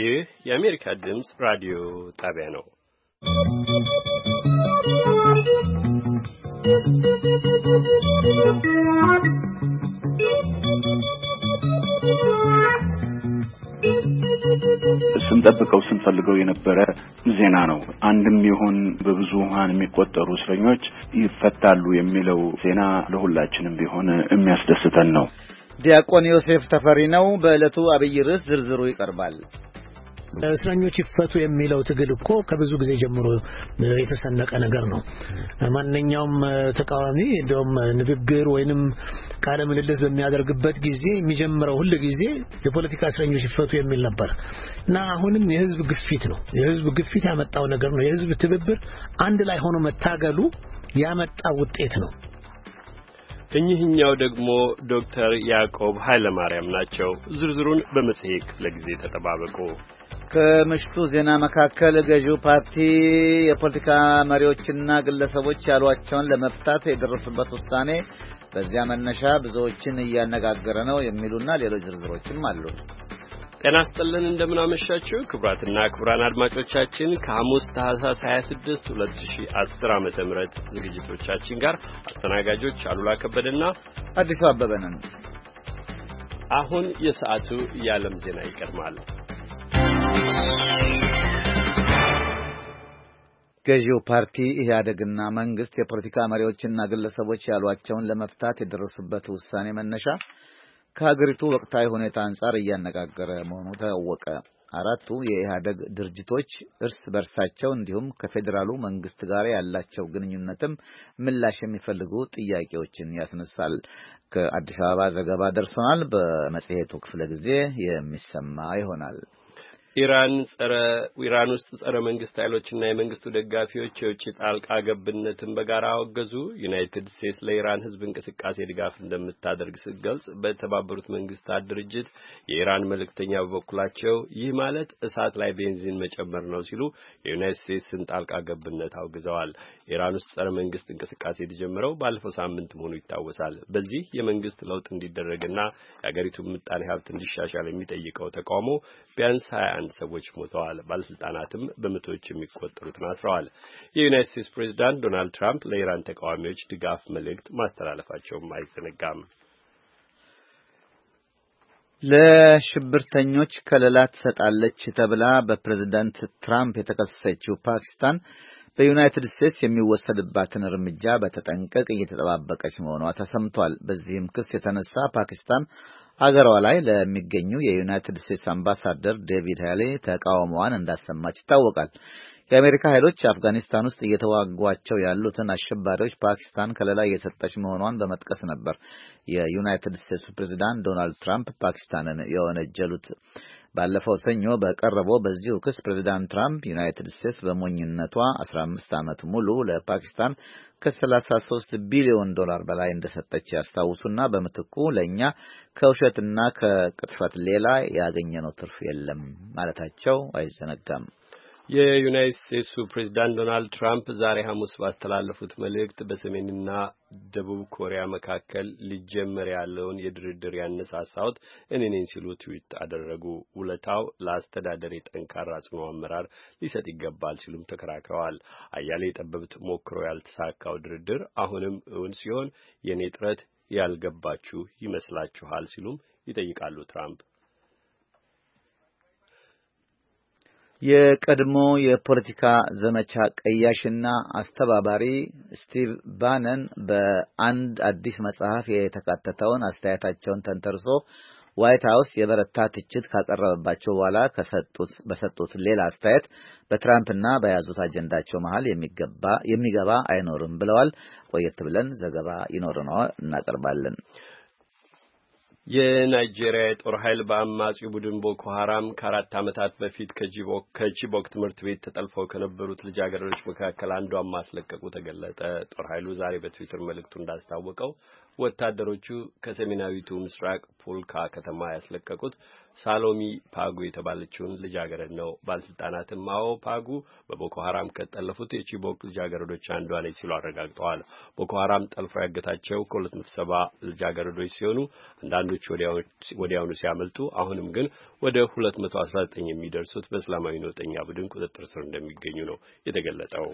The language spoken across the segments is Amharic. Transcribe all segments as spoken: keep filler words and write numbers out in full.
ይህ የአሜሪካ ድምጽ ራዲዮ ጣቢያ ነው። ስንጠብቀው ስንፈልገው የነበረ ዜና ነው። አንድም ይሁን በብዙሃን የሚቆጠሩ እስረኞች ይፈታሉ የሚለው ዜና ለሁላችንም ቢሆን የሚያስደስተን ነው። ዲያቆን ዮሴፍ ተፈሪ ነው። በእለቱ አብይ ርዕስ ዝርዝሩ ይቀርባል። እስረኞች ይፈቱ የሚለው ትግል እኮ ከብዙ ጊዜ ጀምሮ የተሰነቀ ነገር ነው። ማንኛውም ተቃዋሚ እንደውም ንግግር ወይንም ቃለ ምልልስ በሚያደርግበት ጊዜ የሚጀምረው ሁሉ ጊዜ የፖለቲካ እስረኞች ይፈቱ የሚል ነበር እና አሁንም የህዝብ ግፊት ነው። የህዝብ ግፊት ያመጣው ነገር ነው። የህዝብ ትብብር አንድ ላይ ሆኖ መታገሉ ያመጣው ውጤት ነው። እኚህኛው ደግሞ ዶክተር ያዕቆብ ኃይለማርያም ናቸው። ዝርዝሩን በመጽሔት ክፍለ ጊዜ ተጠባበቁ። ከምሽቱ ዜና መካከል ገዢው ፓርቲ የፖለቲካ መሪዎችና ግለሰቦች ያሏቸውን ለመፍታት የደረሱበት ውሳኔ በዚያ መነሻ ብዙዎችን እያነጋገረ ነው የሚሉና ሌሎች ዝርዝሮችም አሉ። ጤና ይስጥልን፣ እንደምን አመሻችሁ ክቡራትና ክቡራን አድማጮቻችን ከሐሙስ ታህሳስ ሃያ ስድስት ሁለት ሺህ አስር ዓመተ ምህረት ዝግጅቶቻችን ጋር አስተናጋጆች አሉላ ከበደና አዲሱ አበበ ነን። አሁን የሰዓቱ የዓለም ዜና ይቀርማል። ገዢው ፓርቲ ኢህአዴግና መንግስት የፖለቲካ መሪዎችና ግለሰቦች ያሏቸውን ለመፍታት የደረሱበት ውሳኔ መነሻ ከሀገሪቱ ወቅታዊ ሁኔታ አንጻር እያነጋገረ መሆኑ ታወቀ። አራቱ የኢህአዴግ ድርጅቶች እርስ በርሳቸው እንዲሁም ከፌዴራሉ መንግስት ጋር ያላቸው ግንኙነትም ምላሽ የሚፈልጉ ጥያቄዎችን ያስነሳል። ከአዲስ አበባ ዘገባ ደርሶናል። በመጽሔቱ ክፍለ ጊዜ የሚሰማ ይሆናል። ኢራን ጸረ ኢራን ውስጥ ጸረ መንግስት ኃይሎችና የመንግስቱ ደጋፊዎች የውጭ ጣልቃ ገብነትን በጋራ አወገዙ። ዩናይትድ ስቴትስ ለኢራን ህዝብ እንቅስቃሴ ድጋፍ እንደምታደርግ ስትገልጽ፣ በተባበሩት መንግስታት ድርጅት የኢራን መልእክተኛ በበኩላቸው ይህ ማለት እሳት ላይ ቤንዚን መጨመር ነው ሲሉ የዩናይትድ ስቴትስን ጣልቃ ገብነት አውግዘዋል። ኢራን ውስጥ ጸረ መንግስት እንቅስቃሴ የተጀመረው ባለፈው ሳምንት መሆኑ ይታወሳል። በዚህ የመንግስት ለውጥ እንዲደረግና የአገሪቱ ምጣኔ ሀብት እንዲሻሻል የሚጠይቀው ተቃውሞ ቢያንስ ሀያ አንድ ሰዎች ሞተዋል። ባለስልጣናትም በመቶዎች የሚቆጠሩት ታስረዋል። የዩናይትድ ስቴትስ ፕሬዝዳንት ዶናልድ ትራምፕ ለኢራን ተቃዋሚዎች ድጋፍ መልእክት ማስተላለፋቸውም አይዘነጋም። ለሽብርተኞች ከለላ ትሰጣለች ተብላ በፕሬዝዳንት ትራምፕ የተከሰሰችው ፓኪስታን በዩናይትድ ስቴትስ የሚወሰድባትን እርምጃ በተጠንቀቅ እየተጠባበቀች መሆኗ ተሰምቷል። በዚህም ክስ የተነሳ ፓኪስታን አገሯ ላይ ለሚገኙ የዩናይትድ ስቴትስ አምባሳደር ዴቪድ ሃሌ ተቃውሞዋን እንዳሰማች ይታወቃል። የአሜሪካ ኃይሎች አፍጋኒስታን ውስጥ እየተዋጓቸው ያሉትን አሸባሪዎች ፓኪስታን ከለላ እየሰጠች መሆኗን በመጥቀስ ነበር የዩናይትድ ስቴትስ ፕሬዝዳንት ዶናልድ ትራምፕ ፓኪስታንን የወነጀሉት። ባለፈው ሰኞ በቀረበው በዚሁ ክስ ፕሬዝዳንት ትራምፕ ዩናይትድ ስቴትስ በሞኝነቷ አስራ አምስት ዓመት ሙሉ ለፓኪስታን ከሰላሳ ሦስት ቢሊዮን ዶላር በላይ እንደሰጠች ያስታውሱና በምትኩ ለኛ ከውሸትና ከቅጥፈት ሌላ ያገኘነው ትርፍ የለም ማለታቸው አይዘነጋም። የዩናይትድ ስቴትሱ ፕሬዝዳንት ዶናልድ ትራምፕ ዛሬ ሐሙስ ባስተላለፉት መልእክት በሰሜንና ደቡብ ኮሪያ መካከል ሊጀመር ያለውን የድርድር ያነሳሳውት እኔ ነኝ ሲሉ ትዊት አደረጉ። ውለታው ለአስተዳደር ጠንካራ ጽኑ አመራር ሊሰጥ ይገባል ሲሉም ተከራክረዋል። አያሌ ጠበብት ሞክሮ ያልተሳካው ድርድር አሁንም እውን ሲሆን የኔ ጥረት ያልገባችሁ ይመስላችኋል ሲሉም ይጠይቃሉ ትራምፕ። የቀድሞ የፖለቲካ ዘመቻ ቀያሽና አስተባባሪ ስቲቭ ባነን በአንድ አዲስ መጽሐፍ የተካተተውን አስተያየታቸውን ተንተርሶ ዋይት ሃውስ የበረታ ትችት ካቀረበባቸው በኋላ ከሰጡት በሰጡት ሌላ አስተያየት በትራምፕና በያዙት አጀንዳቸው መሃል የሚገባ የሚገባ አይኖርም ብለዋል። ቆየት ብለን ዘገባ ይኖርናል እናቀርባለን። የናይጄሪያ የጦር ኃይል በአማጺው ቡድን ቦኮ ሐራም ከአራት ዓመታት በፊት ከጂቦክ ከቺቦክ ትምህርት ቤት ተጠልፈው ከነበሩት ልጃገረዶች መካከል አንዷን ማስለቀቁ ተገለጠ። ጦር ኃይሉ ዛሬ በትዊተር መልእክቱ እንዳስታወቀው ወታደሮቹ ከሰሜናዊቱ ምስራቅ ፖልካ ከተማ ያስለቀቁት ሳሎሚ ፓጉ የተባለችውን ልጃገረድ ነው። ባለስልጣናትም አዎ ፓጉ በቦኮ ሐራም ከጠለፉት የቺቦክ ልጃገረዶች አንዷ ነች ሲሉ አረጋግጠዋል። ቦኮ ሐራም ጠልፎ ያገታቸው ከሁለት መቶ ሰባ ልጃገረዶች ሲሆኑ አንዳንዶቹ ወዲያውኑ ሲያመልጡ፣ አሁንም ግን ወደ ሁለት መቶ አስራ ዘጠኝ የሚደርሱት በእስላማዊ ነውጠኛ ቡድን ቁጥጥር ስር እንደሚገኙ ነው የተገለጸው።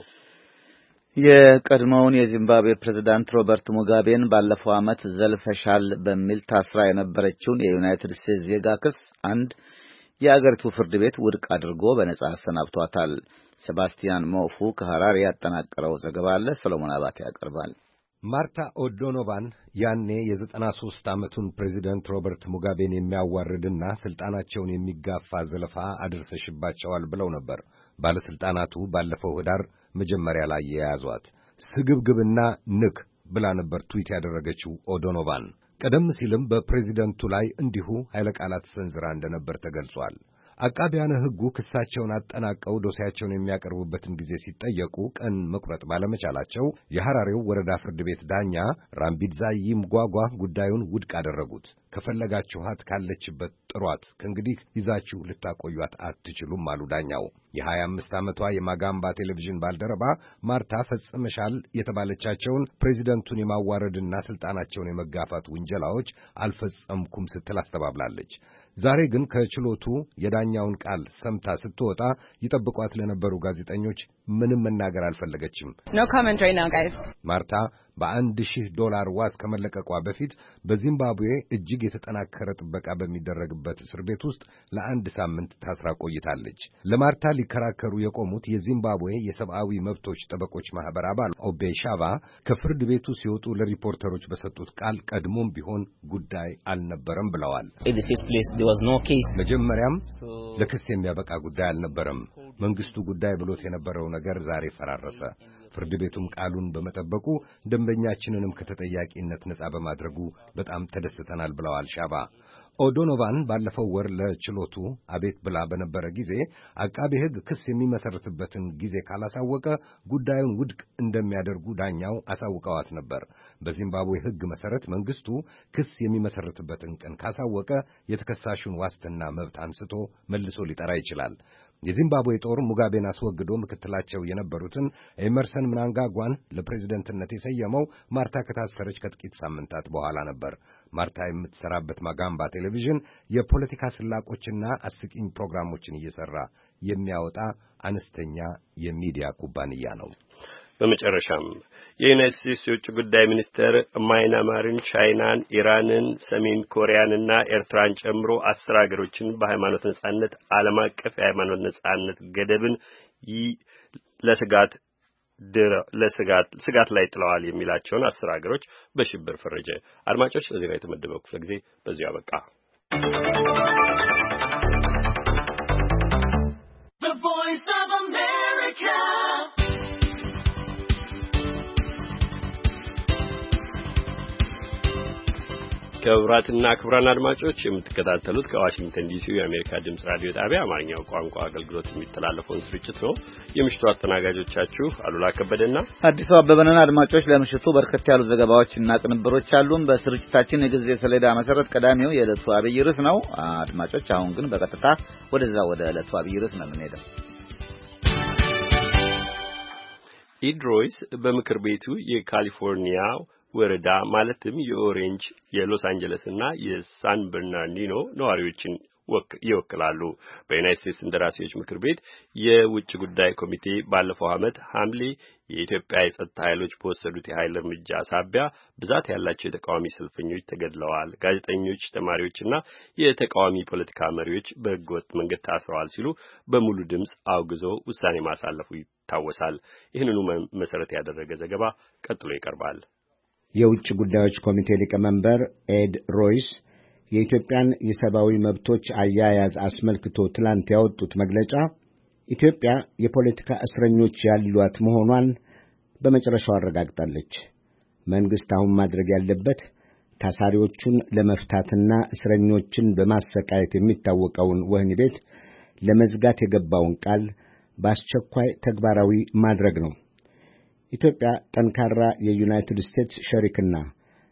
የቀድሞውን የዚምባብዌ ፕሬዝዳንት ሮበርት ሙጋቤን ባለፈው ዓመት ዘልፈሻል በሚል ታስራ የነበረችውን የዩናይትድ ስቴትስ ዜጋ ክስ አንድ የአገሪቱ ፍርድ ቤት ውድቅ አድርጎ በነጻ አሰናብቷታል። ሴባስቲያን ሞፉ ከሐራሪ ያጠናቀረው ዘገባ አለ፣ ሰሎሞን አባቴ ያቀርባል። ማርታ ኦዶኖቫን ያኔ የዘጠና ሦስት ዓመቱን ፕሬዚደንት ሮበርት ሙጋቤን የሚያዋርድና ስልጣናቸውን የሚጋፋ ዘለፋ አድርሰሽባቸዋል ብለው ነበር ባለስልጣናቱ ባለፈው ህዳር መጀመሪያ ላይ የያዟት። ስግብግብና ንክ ብላ ነበር ትዊት ያደረገችው ኦዶኖቫን። ቀደም ሲልም በፕሬዚደንቱ ላይ እንዲሁ ኃይለ ቃላት ሰንዝራ እንደነበር ተገልጿል። አቃቢያነ ሕጉ ክሳቸውን አጠናቀው ዶሴያቸውን የሚያቀርቡበትን ጊዜ ሲጠየቁ ቀን መቁረጥ ባለመቻላቸው የሐራሬው ወረዳ ፍርድ ቤት ዳኛ ራምቢድዛይ ምጓጓ ጉዳዩን ውድቅ አደረጉት። ከፈለጋችኋት ካለችበት ጥሯት፣ ከእንግዲህ ይዛችሁ ልታቆዩት አትችሉም አሉ ዳኛው። የሀያ አምስት ዓመቷ የማጋምባ ቴሌቪዥን ባልደረባ ማርታ ፈጽመሻል የተባለቻቸውን ፕሬዚደንቱን የማዋረድና ስልጣናቸውን የመጋፋት ውንጀላዎች አልፈጸምኩም ስትል አስተባብላለች። ዛሬ ግን ከችሎቱ የዳኛውን ቃል ሰምታ ስትወጣ ይጠብቋት ለነበሩ ጋዜጠኞች ምንም መናገር አልፈለገችም። No comment right now, guys. ማርታ በአንድ ሺህ ዶላር ዋስ ከመለቀቋ በፊት በዚምባብዌ እጅግ የተጠናከረ ጥበቃ በሚደረግበት እስር ቤት ውስጥ ለአንድ ሳምንት ታስራ ቆይታለች። ለማርታ ሊከራከሩ የቆሙት የዚምባብዌ የሰብአዊ መብቶች ጠበቆች ማህበር አባል ኦቤ ሻቫ ከፍርድ ቤቱ ሲወጡ ለሪፖርተሮች በሰጡት ቃል ቀድሞም ቢሆን ጉዳይ አልነበረም ብለዋል። መጀመሪያም ለክስ የሚያበቃ ጉዳይ አልነበረም። መንግስቱ ጉዳይ ብሎት የነበረው ነገር ዛሬ ፈራረሰ። ፍርድ ቤቱም ቃሉን በመጠበቁ ደንበኛችንንም ከተጠያቂነት ነጻ በማድረጉ በጣም ተደስተናል ብለዋል ሻባ። ኦዶኖቫን ባለፈው ወር ለችሎቱ አቤት ብላ በነበረ ጊዜ አቃቤ ሕግ ክስ የሚመሰርትበትን ጊዜ ካላሳወቀ ጉዳዩን ውድቅ እንደሚያደርጉ ዳኛው አሳውቀዋት ነበር። በዚምባብዌ ሕግ መሰረት መንግስቱ ክስ የሚመሰርትበትን ቀን ካሳወቀ የተከሳሹን ዋስትና መብት አንስቶ መልሶ ሊጠራ ይችላል። የዚምባብዌ ጦር ሙጋቤን አስወግዶ ምክትላቸው የነበሩትን ኤመርሰን ምናንጋጓን ለፕሬዝደንትነት የሰየመው ማርታ ከታሰረች ከጥቂት ሳምንታት በኋላ ነበር። ማርታ የምትሰራበት ማጋምባ ቴሌቪዥን የፖለቲካ ስላቆችና አስቂኝ ፕሮግራሞችን እየሰራ የሚያወጣ አነስተኛ የሚዲያ ኩባንያ ነው። በመጨረሻም የዩናይትድ ስቴትስ የውጭ ጉዳይ ሚኒስትር ማይናማርን፣ ቻይናን፣ ኢራንን፣ ሰሜን ኮሪያንና ኤርትራን ጨምሮ አስር ሀገሮችን በሃይማኖት ነጻነት ዓለም አቀፍ የሃይማኖት ነጻነት ገደብን ለስጋት ለስጋት ስጋት ላይ ጥለዋል የሚላቸውን አስር ሀገሮች በሽብር ፈረጀ። አድማጮች፣ ለዚህ ጋር የተመደበው ክፍለ ጊዜ በዚሁ አበቃ። ክቡራትና ክቡራን አድማጮች የምትከታተሉት ከዋሽንግተን ዲሲ የአሜሪካ ድምጽ ራዲዮ ጣቢያ አማርኛው ቋንቋ አገልግሎት የሚተላለፈውን ስርጭት ነው። የምሽቱ አስተናጋጆቻችሁ አሉላ ከበደና አዲሱ አበበነን። አድማጮች ለምሽቱ በርከት ያሉ ዘገባዎችና ቅንብሮች አሉን። በስርጭታችን የጊዜ ሰሌዳ መሰረት ቀዳሚው የዕለቱ አብይ ርዕስ ነው። አድማጮች አሁን ግን በቀጥታ ወደዛ ወደ ዕለቱ አብይ ርዕስ ነው የምንሄደው። ኢድሮይስ በምክር ቤቱ የካሊፎርኒያ ወረዳ ማለትም የኦሬንጅ የሎስ አንጀለስ እና የሳን በርናርዲኖ ነዋሪዎችን ይወክላሉ። በዩናይትድ ስቴትስ እንደራሴዎች ምክር ቤት የውጭ ጉዳይ ኮሚቴ ባለፈው ዓመት ሐምሌ የኢትዮጵያ የጸጥታ ኃይሎች በወሰዱት የኃይል እርምጃ ሳቢያ ብዛት ያላቸው የተቃዋሚ ሰልፈኞች ተገድለዋል፣ ጋዜጠኞች፣ ተማሪዎችና የተቃዋሚ ፖለቲካ መሪዎች በሕገወጥ መንገድ ታስረዋል ሲሉ በሙሉ ድምፅ አውግዞ ውሳኔ ማሳለፉ ይታወሳል። ይህንኑ መሰረት ያደረገ ዘገባ ቀጥሎ ይቀርባል። የውጭ ጉዳዮች ኮሚቴ ሊቀመንበር ኤድ ሮይስ የኢትዮጵያን የሰብአዊ መብቶች አያያዝ አስመልክቶ ትላንት ያወጡት መግለጫ ኢትዮጵያ የፖለቲካ እስረኞች ያሏት መሆኗን በመጨረሻው አረጋግጣለች። መንግስት አሁን ማድረግ ያለበት ታሳሪዎቹን ለመፍታትና እስረኞችን በማሰቃየት የሚታወቀውን ወህኒ ቤት ለመዝጋት የገባውን ቃል በአስቸኳይ ተግባራዊ ማድረግ ነው። ኢትዮጵያ ጠንካራ የዩናይትድ ስቴትስ ሸሪክና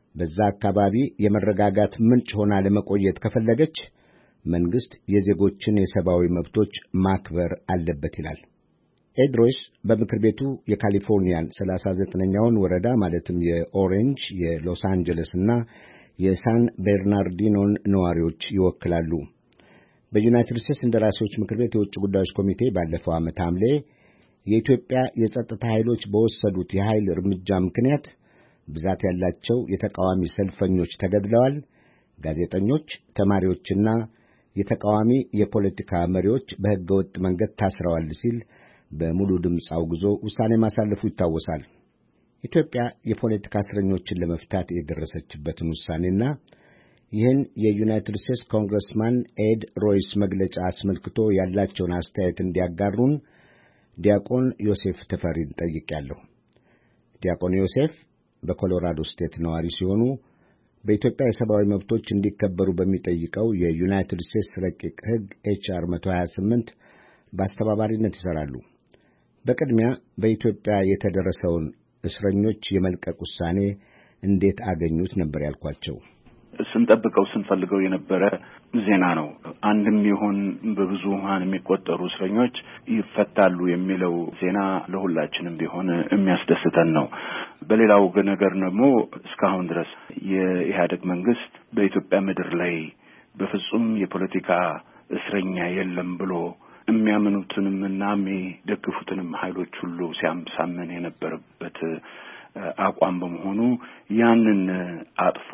በዛ አካባቢ የመረጋጋት ምንጭ ሆና ለመቆየት ከፈለገች መንግሥት የዜጎችን የሰብአዊ መብቶች ማክበር አለበት ይላል። ኤድ ሮይስ በምክር ቤቱ የካሊፎርኒያን ሰላሳ ዘጠነኛውን ወረዳ ማለትም የኦሬንጅ፣ የሎስ አንጀለስ እና የሳን ቤርናርዲኖን ነዋሪዎች ይወክላሉ። በዩናይትድ ስቴትስ እንደራሴዎች ምክር ቤት የውጭ ጉዳዮች ኮሚቴ ባለፈው ዓመት ሐምሌ የኢትዮጵያ የጸጥታ ኃይሎች በወሰዱት የኃይል እርምጃ ምክንያት ብዛት ያላቸው የተቃዋሚ ሰልፈኞች ተገድለዋል፣ ጋዜጠኞች፣ ተማሪዎችና የተቃዋሚ የፖለቲካ መሪዎች በሕገወጥ መንገድ ታስረዋል ሲል በሙሉ ድምፅ አውግዞ ውሳኔ ማሳለፉ ይታወሳል። ኢትዮጵያ የፖለቲካ እስረኞችን ለመፍታት የደረሰችበትን ውሳኔና ይህን የዩናይትድ ስቴትስ ኮንግረስማን ኤድ ሮይስ መግለጫ አስመልክቶ ያላቸውን አስተያየት እንዲያጋሩን ዲያቆን ዮሴፍ ተፈሪን ጠይቄያለሁ። ዲያቆን ዮሴፍ በኮሎራዶ ስቴት ነዋሪ ሲሆኑ በኢትዮጵያ የሰብአዊ መብቶች እንዲከበሩ በሚጠይቀው የዩናይትድ ስቴትስ ረቂቅ ሕግ ኤች አር መቶ ሀያ ስምንት በአስተባባሪነት ይሠራሉ። በቅድሚያ በኢትዮጵያ የተደረሰውን እስረኞች የመልቀቅ ውሳኔ እንዴት አገኙት ነበር ያልኳቸው። ስንጠብቀው ስንፈልገው የነበረ ዜና ነው። አንድም ይሁን በብዙሃን የሚቆጠሩ እስረኞች ይፈታሉ የሚለው ዜና ለሁላችንም ቢሆን የሚያስደስተን ነው። በሌላው ነገር ደግሞ እስካሁን ድረስ የኢህአዴግ መንግስት በኢትዮጵያ ምድር ላይ በፍጹም የፖለቲካ እስረኛ የለም ብሎ የሚያምኑትንም እና የሚደግፉትንም ኃይሎች ሁሉ ሲያምሳምን የነበረበት አቋም በመሆኑ ያንን አጥፎ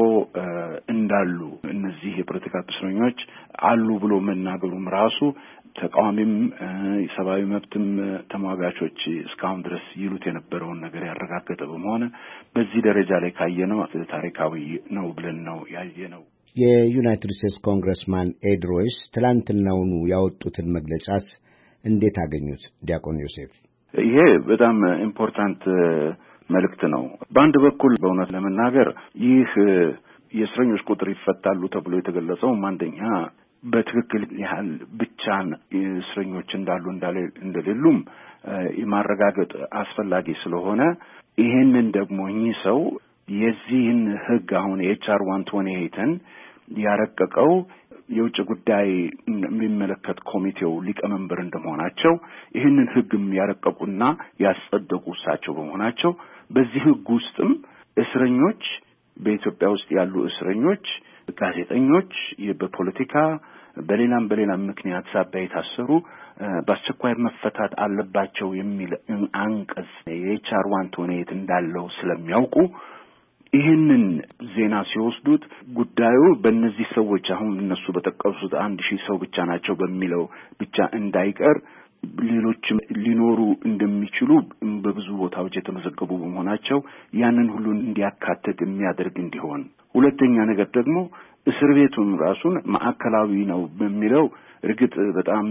እንዳሉ እነዚህ የፖለቲካ እስረኞች አሉ ብሎ መናገሩም ራሱ ተቃዋሚም የሰብአዊ መብትም ተሟጋቾች እስካሁን ድረስ ይሉት የነበረውን ነገር ያረጋገጠ በመሆኑ በዚህ ደረጃ ላይ ካየነው ታሪካዊ ነው ብለን ነው ያየነው። የዩናይትድ ስቴትስ ኮንግረስማን ኤድ ሮይስ ትላንትናውኑ ያወጡትን መግለጫስ እንዴት አገኙት? ዲያቆን ዮሴፍ። ይሄ በጣም ኢምፖርታንት መልእክት ነው። በአንድ በኩል በእውነት ለመናገር ይህ የእስረኞች ቁጥር ይፈታሉ ተብሎ የተገለጸው አንደኛ በትክክል ያህል ብቻን እስረኞች እንዳሉ እንደሌሉም የማረጋገጥ አስፈላጊ ስለሆነ ይሄንን ደግሞ እኚህ ሰው የዚህን ሕግ አሁን ኤች አር መቶ ሀያ ስምንትን ያረቀቀው የውጭ ጉዳይ የሚመለከት ኮሚቴው ሊቀመንበር እንደመሆናቸው ይህንን ሕግም ያረቀቁና ያጸደቁ እሳቸው በመሆናቸው በዚህ ሕግ ውስጥም እስረኞች በኢትዮጵያ ውስጥ ያሉ እስረኞች፣ ጋዜጠኞች፣ በፖለቲካ በሌላም በሌላም ምክንያት ሳቢያ የታሰሩ በአስቸኳይ መፈታት አለባቸው የሚል አንቀጽ የኤች አር መቶ ሀያ ስምንት እንዳለው ስለሚያውቁ ይህንን ዜና ሲወስዱት ጉዳዩ በእነዚህ ሰዎች አሁን እነሱ በጠቀሱት አንድ ሺህ ሰው ብቻ ናቸው በሚለው ብቻ እንዳይቀር ሌሎችም ሊኖሩ እንደሚችሉ በብዙ ቦታዎች የተመዘገቡ በመሆናቸው ያንን ሁሉ እንዲያካትት የሚያደርግ እንዲሆን፣ ሁለተኛ ነገር ደግሞ እስር ቤቱን ራሱን ማዕከላዊ ነው በሚለው እርግጥ በጣም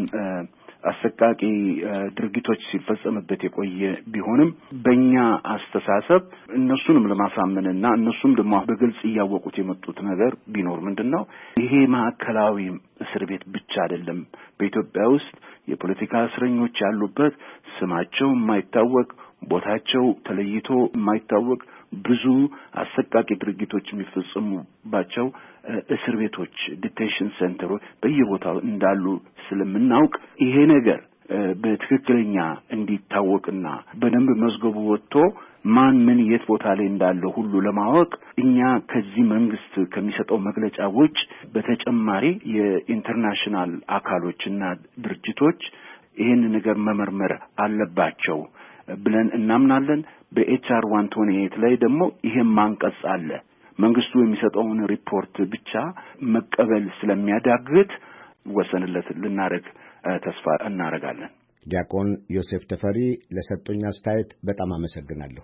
አሰቃቂ ድርጊቶች ሲፈጸምበት የቆየ ቢሆንም በእኛ አስተሳሰብ እነሱንም ለማሳመንና እነሱም ደግሞ በግልጽ እያወቁት የመጡት ነገር ቢኖር ምንድነው ይሄ ማዕከላዊ እስር ቤት ብቻ አይደለም። በኢትዮጵያ ውስጥ የፖለቲካ እስረኞች ያሉበት ስማቸው የማይታወቅ ቦታቸው ተለይቶ የማይታወቅ ብዙ አሰቃቂ ድርጊቶች የሚፈጸሙባቸው እስር ቤቶች ዲቴንሽን ሴንተሮች በየቦታው እንዳሉ ስለምናውቅ ይሄ ነገር በትክክለኛ እንዲታወቅና በደንብ መዝገቡ ወጥቶ ማን ምን የት ቦታ ላይ እንዳለው ሁሉ ለማወቅ እኛ ከዚህ መንግስት ከሚሰጠው መግለጫ ውጭ በተጨማሪ የኢንተርናሽናል አካሎችና ድርጅቶች ይህን ነገር መመርመር አለባቸው ብለን እናምናለን። በኤች አር መቶ ሀያ ስምንት ላይ ደግሞ ይሄም ማንቀጽ አለ። መንግስቱ የሚሰጠውን ሪፖርት ብቻ መቀበል ስለሚያዳግት ወሰንለት ልናረግ ተስፋ እናረጋለን። ዲያቆን ዮሴፍ ተፈሪ ለሰጡኝ አስተያየት በጣም አመሰግናለሁ።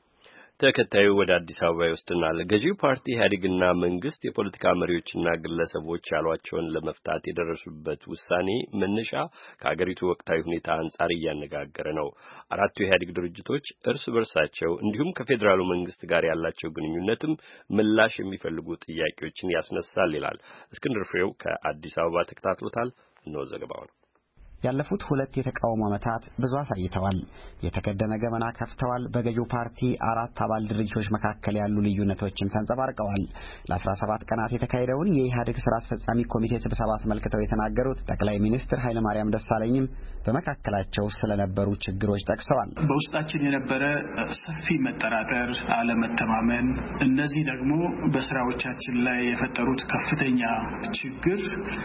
ተከታዩ ወደ አዲስ አበባ ይወስድናል። ገዢው ፓርቲ ኢህአዴግና መንግስት የፖለቲካ መሪዎችና ግለሰቦች ያሏቸውን ለመፍታት የደረሱበት ውሳኔ መነሻ ከሀገሪቱ ወቅታዊ ሁኔታ አንጻር እያነጋገረ ነው። አራቱ የኢህአዴግ ድርጅቶች እርስ በርሳቸው እንዲሁም ከፌዴራሉ መንግስት ጋር ያላቸው ግንኙነትም ምላሽ የሚፈልጉ ጥያቄዎችን ያስነሳል ይላል። እስክንድር ፍሬው ከአዲስ አበባ ተከታትሎታል። ነው ዘገባው ነው። ያለፉት ሁለት የተቃውሞ ዓመታት ብዙ አሳይተዋል። የተከደነ ገመና ከፍተዋል። በገዢው ፓርቲ አራት አባል ድርጅቶች መካከል ያሉ ልዩነቶችም ተንጸባርቀዋል። ለአስራ ሰባት ቀናት የተካሄደውን የኢህአዴግ ስራ አስፈጻሚ ኮሚቴ ስብሰባ አስመልክተው የተናገሩት ጠቅላይ ሚኒስትር ኃይለማርያም ደሳለኝም በመካከላቸው ስለነበሩ ችግሮች ጠቅሰዋል። በውስጣችን የነበረ ሰፊ መጠራጠር፣ አለመተማመን፣ እነዚህ ደግሞ በስራዎቻችን ላይ የፈጠሩት ከፍተኛ ችግር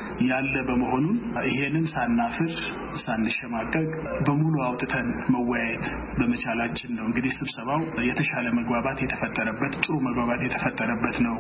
ያለ በመሆኑ ይሄንን ሳናፍር ሳንሸማቀቅ በሙሉ አውጥተን መወያየት በመቻላችን ነው እንግዲህ ስብሰባው የተሻለ መግባባት የተፈጠረበት ጥሩ መግባባት የተፈጠረበት ነው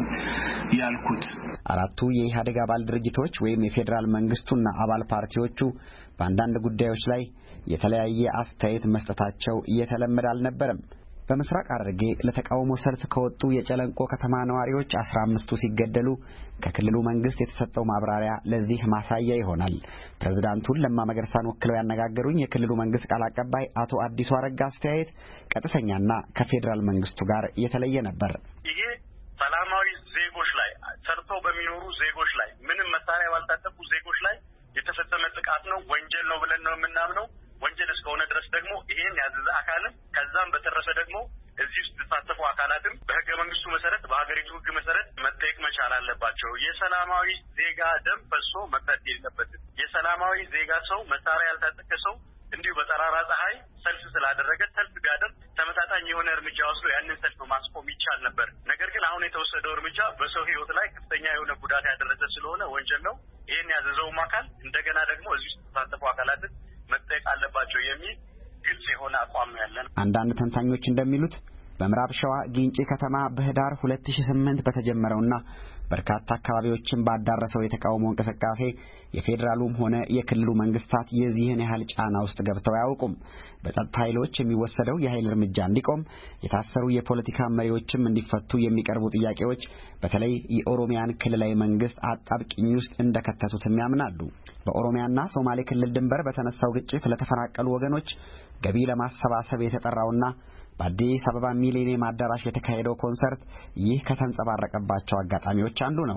ያልኩት። አራቱ የኢህአዴግ አባል ድርጅቶች ወይም የፌዴራል መንግስቱና አባል ፓርቲዎቹ በአንዳንድ ጉዳዮች ላይ የተለያየ አስተያየት መስጠታቸው እየተለመደ አልነበረም። በምስራቅ ሐረርጌ ለተቃውሞ ሰልፍ ከወጡ የጨለንቆ ከተማ ነዋሪዎች አስራ አምስቱ ሲገደሉ ከክልሉ መንግስት የተሰጠው ማብራሪያ ለዚህ ማሳያ ይሆናል። ፕሬዝዳንቱን ለማ መገርሳን ወክለው ያነጋገሩኝ የክልሉ መንግስት ቃል አቀባይ አቶ አዲሱ አረጋ አስተያየት ቀጥተኛና ከፌዴራል መንግስቱ ጋር የተለየ ነበር። ይሄ ሰላማዊ ዜጎች ላይ ሰርተው በሚኖሩ ዜጎች ላይ ምንም መሳሪያ ባልታጠቁ ዜጎች ላይ የተፈጸመ ጥቃት ነው፣ ወንጀል ነው ብለን ነው የምናምነው። ወንጀል እስከሆነ ድረስ ደግሞ ይሄን ያዘዘ አካልም ከዛም በተረፈ ደግሞ እዚህ ውስጥ የተሳተፉ አካላትም በህገ መንግስቱ መሰረት በሀገሪቱ ህግ መሰረት መጠየቅ መቻል አለባቸው። የሰላማዊ ዜጋ ደም ፈሶ መቅረት የለበትም። የሰላማዊ ዜጋ ሰው መሳሪያ ያልታጠቀ ሰው እንዲሁ በጠራራ ፀሐይ ሰልፍ ስላደረገ ሰልፍ ቢያደርግ ተመጣጣኝ የሆነ እርምጃ ወስዶ ያንን ሰልፍ ማስቆም ይቻል ነበር። ነገር ግን አሁን የተወሰደው እርምጃ በሰው ህይወት ላይ ከፍተኛ የሆነ ጉዳት ያደረሰ ስለሆነ ወንጀል ነው። ይሄን ያዘዘውም አካል እንደገና ደግሞ እዚህ ውስጥ የተሳተፉ አካላትን መጠየቅ አለባቸው የሚል ግልጽ የሆነ አቋም ነው ያለን። አንዳንድ ተንታኞች እንደሚሉት በምዕራብ ሸዋ ጊንጪ ከተማ በህዳር ሁለት ሺህ ስምንት በተጀመረውና በርካታ አካባቢዎችን ባዳረሰው የተቃውሞ እንቅስቃሴ የፌዴራሉም ሆነ የክልሉ መንግስታት የዚህን ያህል ጫና ውስጥ ገብተው አያውቁም። በጸጥታ ኃይሎች የሚወሰደው የኃይል እርምጃ እንዲቆም፣ የታሰሩ የፖለቲካ መሪዎችም እንዲፈቱ የሚቀርቡ ጥያቄዎች በተለይ የኦሮሚያን ክልላዊ መንግስት አጣብቂኝ ውስጥ እንደከተቱትም ያምናሉ። በኦሮሚያና ሶማሌ ክልል ድንበር በተነሳው ግጭት ለተፈናቀሉ ወገኖች ገቢ ለማሰባሰብ የተጠራውና በአዲስ አበባ ሚሊኒየም አዳራሽ የተካሄደው ኮንሰርት ይህ ከተንጸባረቀባቸው አጋጣሚዎች አንዱ ነው።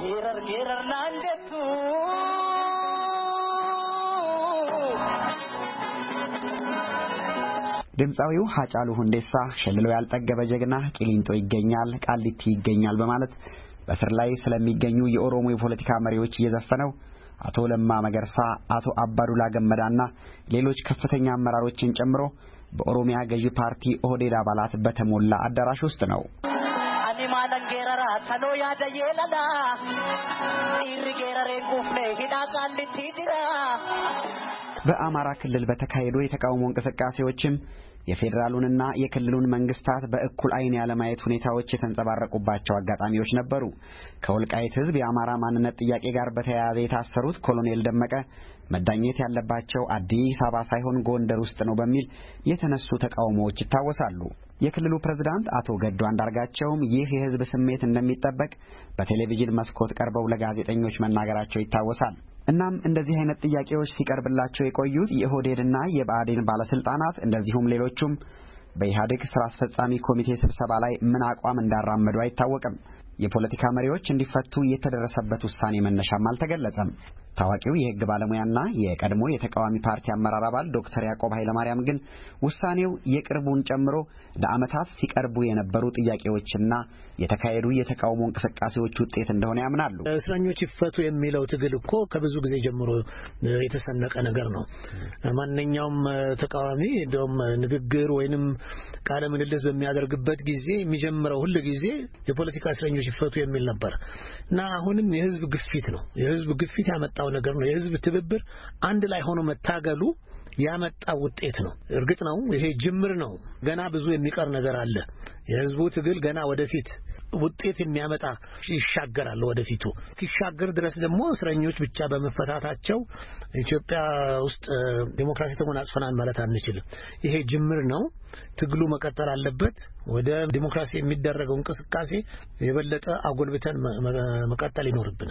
ድምፃዊው ሀጫሉ ሁንዴሳ ሸልሎ ያልጠገበ ጀግና ቂሊንጦ ይገኛል፣ ቃሊቲ ይገኛል በማለት በስር ላይ ስለሚገኙ የኦሮሞ የፖለቲካ መሪዎች እየዘፈነው አቶ ለማ መገርሳ፣ አቶ አባዱላ ገመዳና ሌሎች ከፍተኛ አመራሮችን ጨምሮ በኦሮሚያ ገዢ ፓርቲ ኦህዴድ አባላት በተሞላ አዳራሽ ውስጥ ነው። በአማራ ክልል በተካሄዱ የተቃውሞ እንቅስቃሴዎችም የፌዴራሉንና የክልሉን መንግስታት በእኩል አይን ያለማየት ሁኔታዎች የተንጸባረቁባቸው አጋጣሚዎች ነበሩ። ከወልቃይት ህዝብ የአማራ ማንነት ጥያቄ ጋር በተያያዘ የታሰሩት ኮሎኔል ደመቀ መዳኘት ያለባቸው አዲስ አበባ ሳይሆን ጎንደር ውስጥ ነው በሚል የተነሱ ተቃውሞዎች ይታወሳሉ። የክልሉ ፕሬዝዳንት አቶ ገዱ አንዳርጋቸውም ይህ የህዝብ ስሜት እንደሚጠበቅ በቴሌቪዥን መስኮት ቀርበው ለጋዜጠኞች መናገራቸው ይታወሳል። እናም እንደዚህ አይነት ጥያቄዎች ሲቀርብላቸው የቆዩት የኦህዴድና የብአዴን ባለስልጣናት እንደዚሁም ሌሎቹም በኢህአዴግ ስራ አስፈጻሚ ኮሚቴ ስብሰባ ላይ ምን አቋም እንዳራመዱ አይታወቅም። የፖለቲካ መሪዎች እንዲፈቱ የተደረሰበት ውሳኔ መነሻም አልተገለጸም። ታዋቂው የህግ ባለሙያና የቀድሞ የተቃዋሚ ፓርቲ አመራር አባል ዶክተር ያዕቆብ ኃይለማርያም ግን ውሳኔው የቅርቡን ጨምሮ ለዓመታት ሲቀርቡ የነበሩ ጥያቄዎችና የተካሄዱ የተቃውሞ እንቅስቃሴዎች ውጤት እንደሆነ ያምናሉ። እስረኞች ይፈቱ የሚለው ትግል እኮ ከብዙ ጊዜ ጀምሮ የተሰነቀ ነገር ነው። ማንኛውም ተቃዋሚ እንደውም ንግግር ወይንም ቃለ ምልልስ በሚያደርግበት ጊዜ የሚጀምረው ሁሉ ጊዜ የፖለቲካ እስረኞች ይፈቱ የሚል ነበር እና አሁንም የህዝብ ግፊት ነው። የህዝብ ግፊት ያመጣው ነገር ነው። የህዝብ ትብብር አንድ ላይ ሆኖ መታገሉ ያመጣው ውጤት ነው። እርግጥ ነው ይሄ ጅምር ነው። ገና ብዙ የሚቀር ነገር አለ። የህዝቡ ትግል ገና ወደፊት ውጤት የሚያመጣ ይሻገራል። ወደፊቱ ሲሻገር ድረስ ደግሞ እስረኞች ብቻ በመፈታታቸው ኢትዮጵያ ውስጥ ዲሞክራሲ ተጎናጽፈናል ማለት አንችልም። ይሄ ጅምር ነው። ትግሉ መቀጠል አለበት። ወደ ዲሞክራሲ የሚደረገው እንቅስቃሴ የበለጠ አጎልብተን መቀጠል ይኖርብናል።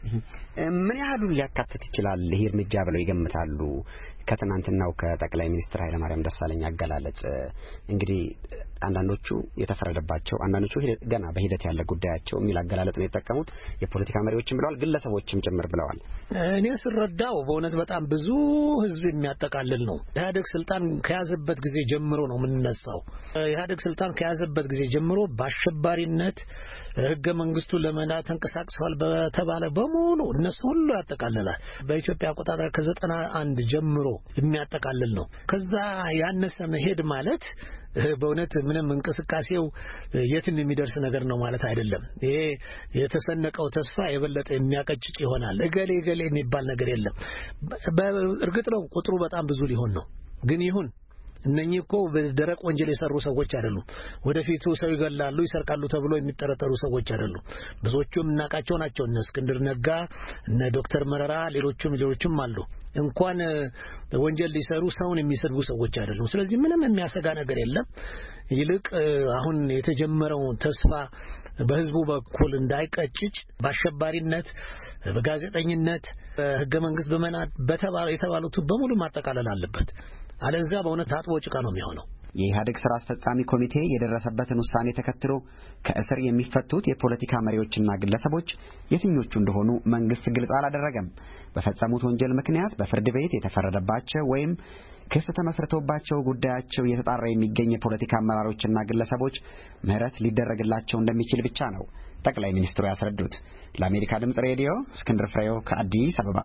ምን ያህሉን ሊያካትት ይችላል ይሄ እርምጃ ብለው ይገምታሉ? ከትናንትናው ከጠቅላይ ሚኒስትር ኃይለማርያም ደሳለኝ አገላለጽ እንግዲህ አንዳንዶቹ የተፈረደባቸው አንዳንዶቹ ገና በሂደት ያለ ጉዳያቸው የሚል አገላለጽ ነው የተጠቀሙት። የፖለቲካ መሪዎችም ብለዋል፣ ግለሰቦችም ጭምር ብለዋል። እኔ ስረዳው በእውነት በጣም ብዙ ህዝብ የሚያጠቃልል ነው። ኢህአዴግ ስልጣን ከያዘበት ጊዜ ጀምሮ ነው የምንነሳው። ኢህአዴግ ስልጣን ከያዘበት ጊዜ ጀምሮ በአሸባሪነት ህገ መንግስቱ ለመናድ ተንቀሳቅሰዋል በተባለ በሙሉ እነሱ ሁሉ ያጠቃልላል። በኢትዮጵያ አቆጣጠር ከዘጠና አንድ ጀምሮ የሚያጠቃልል ነው። ከዛ ያነሰ መሄድ ማለት በእውነት ምንም እንቅስቃሴው የትን የሚደርስ ነገር ነው ማለት አይደለም። ይሄ የተሰነቀው ተስፋ የበለጠ የሚያቀጭጭ ይሆናል። እገሌ እገሌ የሚባል ነገር የለም። በእርግጥ ነው ቁጥሩ በጣም ብዙ ሊሆን ነው። ግን ይሁን እነኚህ እኮ በደረቅ ወንጀል የሰሩ ሰዎች አይደሉም። ወደፊቱ ሰው ይገላሉ ይሰርቃሉ ተብሎ የሚጠረጠሩ ሰዎች አይደሉም። ብዙዎቹም እናቃቸው ናቸው። እነ እስክንድር ነጋ፣ እነ ዶክተር መረራ፣ ሌሎችም ሌሎችም አሉ። እንኳን ወንጀል ሊሰሩ ሰውን የሚሰድቡ ሰዎች አይደሉም። ስለዚህ ምንም የሚያሰጋ ነገር የለም። ይልቅ አሁን የተጀመረው ተስፋ በህዝቡ በኩል እንዳይቀጭጭ በአሸባሪነት፣ በጋዜጠኝነት፣ በህገ መንግስት በመናድ በተባለው የተባሉት በሙሉ ማጠቃለል አለበት። አለዚያ በእውነት ታጥቦ ጭቃ ነው የሚሆነው። የኢህአዴግ ስራ አስፈጻሚ ኮሚቴ የደረሰበትን ውሳኔ ተከትሎ ከእስር የሚፈቱት የፖለቲካ መሪዎችና ግለሰቦች የትኞቹ እንደሆኑ መንግስት ግልጽ አላደረገም። በፈጸሙት ወንጀል ምክንያት በፍርድ ቤት የተፈረደባቸው ወይም ክስ ተመስርቶባቸው ጉዳያቸው እየተጣራ የሚገኝ የፖለቲካ አመራሮችና ግለሰቦች ምህረት ሊደረግላቸው እንደሚችል ብቻ ነው ጠቅላይ ሚኒስትሩ ያስረዱት። ለአሜሪካ ድምጽ ሬዲዮ እስክንድር ፍሬው ከአዲስ አበባ።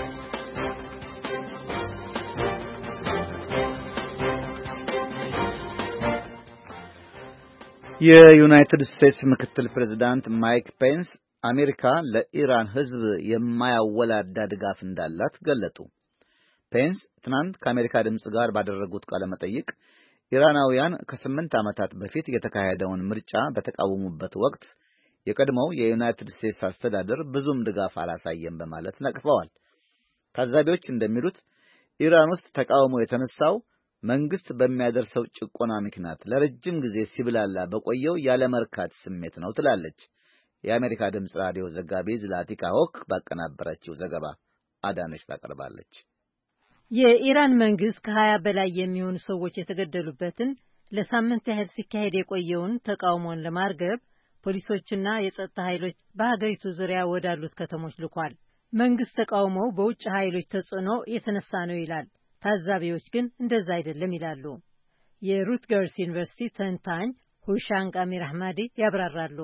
የዩናይትድ ስቴትስ ምክትል ፕሬዝዳንት ማይክ ፔንስ አሜሪካ ለኢራን ሕዝብ የማያወላዳ ድጋፍ እንዳላት ገለጡ። ፔንስ ትናንት ከአሜሪካ ድምጽ ጋር ባደረጉት ቃለ መጠይቅ ኢራናውያን ከስምንት ዓመታት በፊት የተካሄደውን ምርጫ በተቃወሙበት ወቅት የቀድሞው የዩናይትድ ስቴትስ አስተዳደር ብዙም ድጋፍ አላሳየም በማለት ነቅፈዋል። ታዛቢዎች እንደሚሉት ኢራን ውስጥ ተቃውሞ የተነሳው መንግስት በሚያደርሰው ጭቆና ምክንያት ለረጅም ጊዜ ሲብላላ በቆየው ያለመርካት ስሜት ነው ትላለች የአሜሪካ ድምጽ ራዲዮ ዘጋቢ ዝላቲካ ሆክ ባቀናበረችው ዘገባ አዳነች ታቀርባለች። የኢራን መንግስት ከሀያ በላይ የሚሆኑ ሰዎች የተገደሉበትን ለሳምንት ያህል ሲካሄድ የቆየውን ተቃውሞን ለማርገብ ፖሊሶችና የጸጥታ ኃይሎች በሀገሪቱ ዙሪያ ወዳሉት ከተሞች ልኳል። መንግስት ተቃውሞው በውጭ ኃይሎች ተጽዕኖ የተነሳ ነው ይላል። ታዛቢዎች ግን እንደዛ አይደለም ይላሉ። የሩትገርስ ዩኒቨርሲቲ ተንታኝ ሁሻንግ አሚር አህማዲ ያብራራሉ።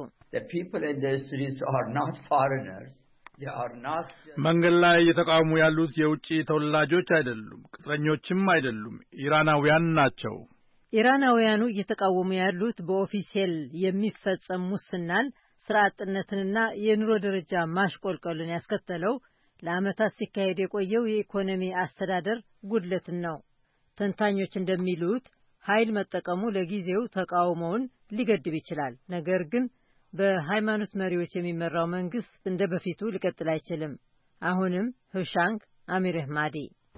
መንገድ ላይ እየተቃወሙ ያሉት የውጭ ተወላጆች አይደሉም፣ ቅጥረኞችም አይደሉም፣ ኢራናውያን ናቸው። ኢራናውያኑ እየተቃወሙ ያሉት በኦፊሴል የሚፈጸም ሙስናን፣ ስራ አጥነትንና የኑሮ ደረጃ ማሽቆልቆልን ያስከተለው ለዓመታት ሲካሄድ የቆየው የኢኮኖሚ አስተዳደር ጉድለትን ነው። ተንታኞች እንደሚሉት ኃይል መጠቀሙ ለጊዜው ተቃውሞውን ሊገድብ ይችላል። ነገር ግን በሃይማኖት መሪዎች የሚመራው መንግስት እንደ በፊቱ ሊቀጥል አይችልም። አሁንም ሁሻንግ አሚር አህማዲ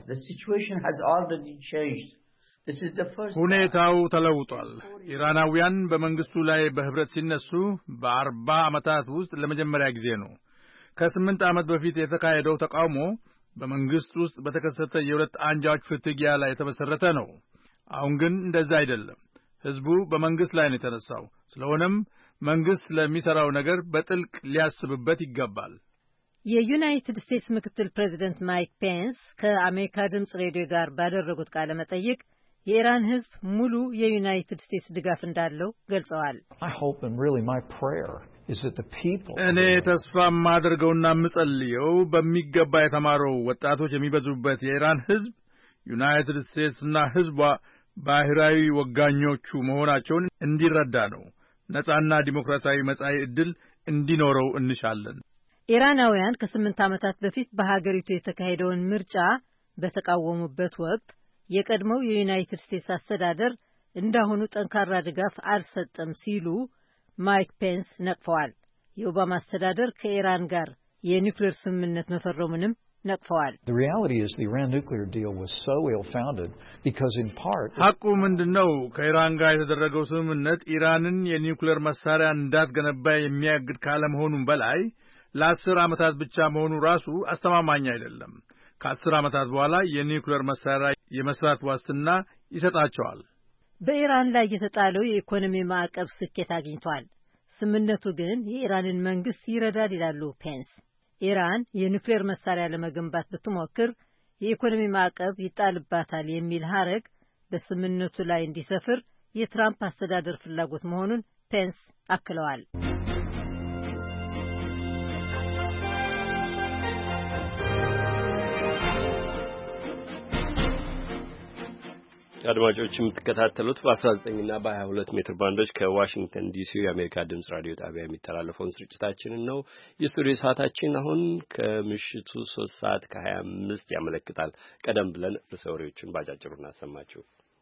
ሁኔታው ተለውጧል። ኢራናውያን በመንግስቱ ላይ በህብረት ሲነሱ በአርባ ዓመታት ውስጥ ለመጀመሪያ ጊዜ ነው። ከስምንት ዓመት በፊት የተካሄደው ተቃውሞ በመንግስት ውስጥ በተከሰተ የሁለት አንጃዎች ፍትጊያ ላይ የተመሰረተ ነው። አሁን ግን እንደዛ አይደለም። ህዝቡ በመንግስት ላይ ነው የተነሳው። ስለሆነም መንግስት ለሚሰራው ነገር በጥልቅ ሊያስብበት ይገባል። የዩናይትድ ስቴትስ ምክትል ፕሬዚደንት ማይክ ፔንስ ከአሜሪካ ድምጽ ሬዲዮ ጋር ባደረጉት ቃለ መጠይቅ የኢራን ህዝብ ሙሉ የዩናይትድ ስቴትስ ድጋፍ እንዳለው ገልጸዋል። እኔ ተስፋ ማድርገውና ምጸልየው በሚገባ የተማረው ወጣቶች የሚበዙበት የኢራን ህዝብ ዩናይትድ ስቴትስና ህዝቧ ባህራዊ ወጋኞቹ መሆናቸውን እንዲረዳ ነው። ነጻና ዲሞክራሲያዊ መጻኢ ዕድል እንዲኖረው እንሻለን። ኢራናውያን ከስምንት ዓመታት በፊት በሀገሪቱ የተካሄደውን ምርጫ በተቃወሙበት ወቅት የቀድሞው የዩናይትድ ስቴትስ አስተዳደር እንዳሁኑ ጠንካራ ድጋፍ አልሰጠም ሲሉ ማይክ ፔንስ ነቅፈዋል። የኦባማ አስተዳደር ከኢራን ጋር የኒውክሌር ስምምነት መፈረሙንም ነቅፈዋል። The reality is the Iran nuclear deal was so ill-founded because in part ሐቁ ምንድነው? ከኢራን ጋር የተደረገው ስምምነት ኢራንን የኒውክሌር መሳሪያ እንዳትገነባ የሚያግድ ካለመሆኑም በላይ ለአስር ዓመታት ብቻ መሆኑ ራሱ አስተማማኝ አይደለም። ከአስር ዓመታት በኋላ የኒውክሌር መሳሪያ የመስራት ዋስትና ይሰጣቸዋል። በኢራን ላይ የተጣለው የኢኮኖሚ ማዕቀብ ስኬት አግኝቷል። ስምምነቱ ግን የኢራንን መንግስት ይረዳል ይላሉ ፔንስ። ኢራን የኒውክሌር መሳሪያ ለመገንባት ብትሞክር የኢኮኖሚ ማዕቀብ ይጣልባታል የሚል ሐረግ በስምምነቱ ላይ እንዲሰፍር የትራምፕ አስተዳደር ፍላጎት መሆኑን ፔንስ አክለዋል። አድማጮች የምትከታተሉት በ19 እና በ22 ሜትር ባንዶች ከዋሽንግተን ዲሲ የአሜሪካ ድምጽ ራዲዮ ጣቢያ የሚተላለፈውን ስርጭታችንን ነው። የስቱዲዮ ሰዓታችን አሁን ከምሽቱ ሶስት ሰዓት ከሀያ አምስት ያመለክታል። ቀደም ብለን ርዕሰ ወሬዎቹን ባጫጭሩ እናሰማችሁ።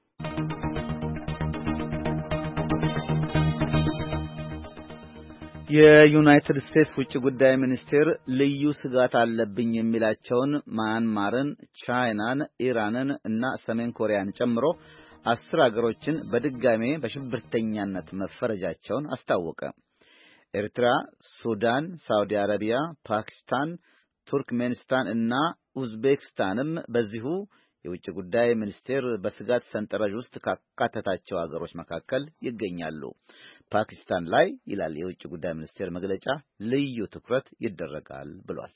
የዩናይትድ ስቴትስ ውጭ ጉዳይ ሚኒስቴር ልዩ ስጋት አለብኝ የሚላቸውን ማያንማርን፣ ቻይናን፣ ኢራንን እና ሰሜን ኮሪያን ጨምሮ አስር አገሮችን በድጋሜ በሽብርተኛነት መፈረጃቸውን አስታወቀ። ኤርትራ፣ ሱዳን፣ ሳውዲ አረቢያ፣ ፓኪስታን፣ ቱርክሜኒስታን እና ኡዝቤክስታንም በዚሁ የውጭ ጉዳይ ሚኒስቴር በስጋት ሰንጠረዥ ውስጥ ካካተታቸው አገሮች መካከል ይገኛሉ። ፓኪስታን ላይ ይላል የውጭ ጉዳይ ሚኒስቴር መግለጫ ልዩ ትኩረት ይደረጋል ብሏል።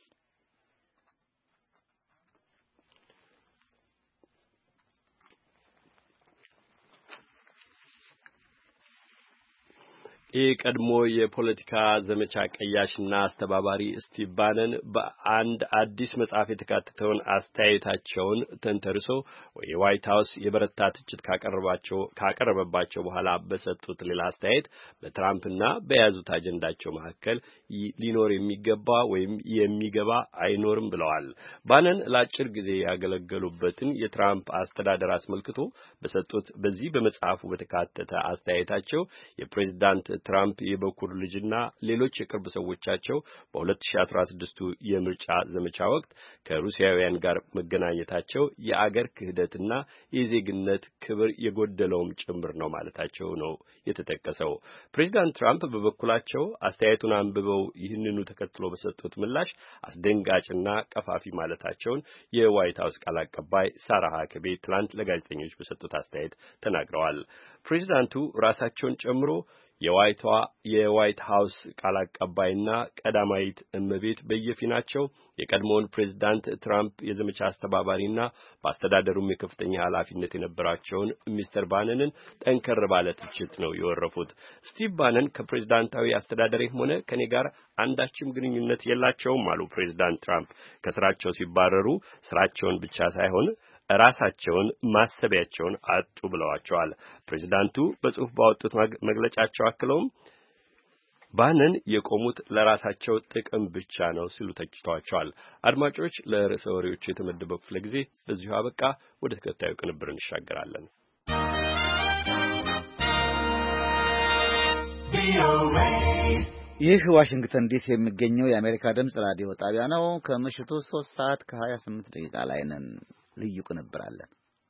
የቀድሞ የፖለቲካ ዘመቻ ቀያሽና አስተባባሪ ስቲቭ ባነን በአንድ አዲስ መጽሐፍ የተካተተውን አስተያየታቸውን ተንተርሶ የዋይት ሀውስ የበረታ ትችት ካቀረባቸው ካቀረበባቸው በኋላ በሰጡት ሌላ አስተያየት በትራምፕና በያዙት አጀንዳቸው መካከል ሊኖር የሚገባ ወይም የሚገባ አይኖርም ብለዋል። ባነን ለአጭር ጊዜ ያገለገሉበትን የትራምፕ አስተዳደር አስመልክቶ በሰጡት በዚህ በመጽሐፉ በተካተተ አስተያየታቸው የፕሬዝዳንት ትራምፕ የበኩር ልጅና ሌሎች የቅርብ ሰዎቻቸው በ2016ቱ የምርጫ ዘመቻ ወቅት ከሩሲያውያን ጋር መገናኘታቸው የአገር ክህደትና የዜግነት ክብር የጎደለውም ጭምር ነው ማለታቸው ነው የተጠቀሰው። ፕሬዝዳንት ትራምፕ በበኩላቸው አስተያየቱን አንብበው ይህንኑ ተከትሎ በሰጡት ምላሽ አስደንጋጭና ቀፋፊ ማለታቸውን የዋይት ሀውስ ቃል አቀባይ ሳራ ሃከቤ ትላንት ለጋዜጠኞች በሰጡት አስተያየት ተናግረዋል። ፕሬዝዳንቱ ራሳቸውን ጨምሮ የዋይቷ የዋይት ሀውስ ቃል አቀባይና ቀዳማዊት እመቤት በየፊናቸው የቀድሞውን ፕሬዝዳንት ትራምፕ የዘመቻ አስተባባሪና በአስተዳደሩም የከፍተኛ ኃላፊነት የነበራቸውን ሚስተር ባነንን ጠንከር ባለ ትችት ነው የወረፉት። ስቲቭ ባነን ከፕሬዝዳንታዊ አስተዳደሬም ሆነ ከኔ ጋር አንዳችም ግንኙነት የላቸውም አሉ ፕሬዝዳንት ትራምፕ። ከስራቸው ሲባረሩ ስራቸውን ብቻ ሳይሆን ራሳቸውን ማሰቢያቸውን አጡ ብለዋቸዋል። ፕሬዝዳንቱ በጽሑፍ ባወጡት መግለጫቸው አክለውም ባነን የቆሙት ለራሳቸው ጥቅም ብቻ ነው ሲሉ ተችተዋቸዋል። አድማጮች፣ ለርዕሰ ወሬዎቹ የተመደበው ክፍለ ጊዜ በዚሁ አበቃ። ወደ ተከታዩ ቅንብር እንሻገራለን። ይህ ዋሽንግተን ዲሲ የሚገኘው የአሜሪካ ድምጽ ራዲዮ ጣቢያ ነው። ከምሽቱ ሶስት ሰዓት ከሀያ ስምንት ደቂቃ ላይ ነን። ልዩ ቅንብር አለን።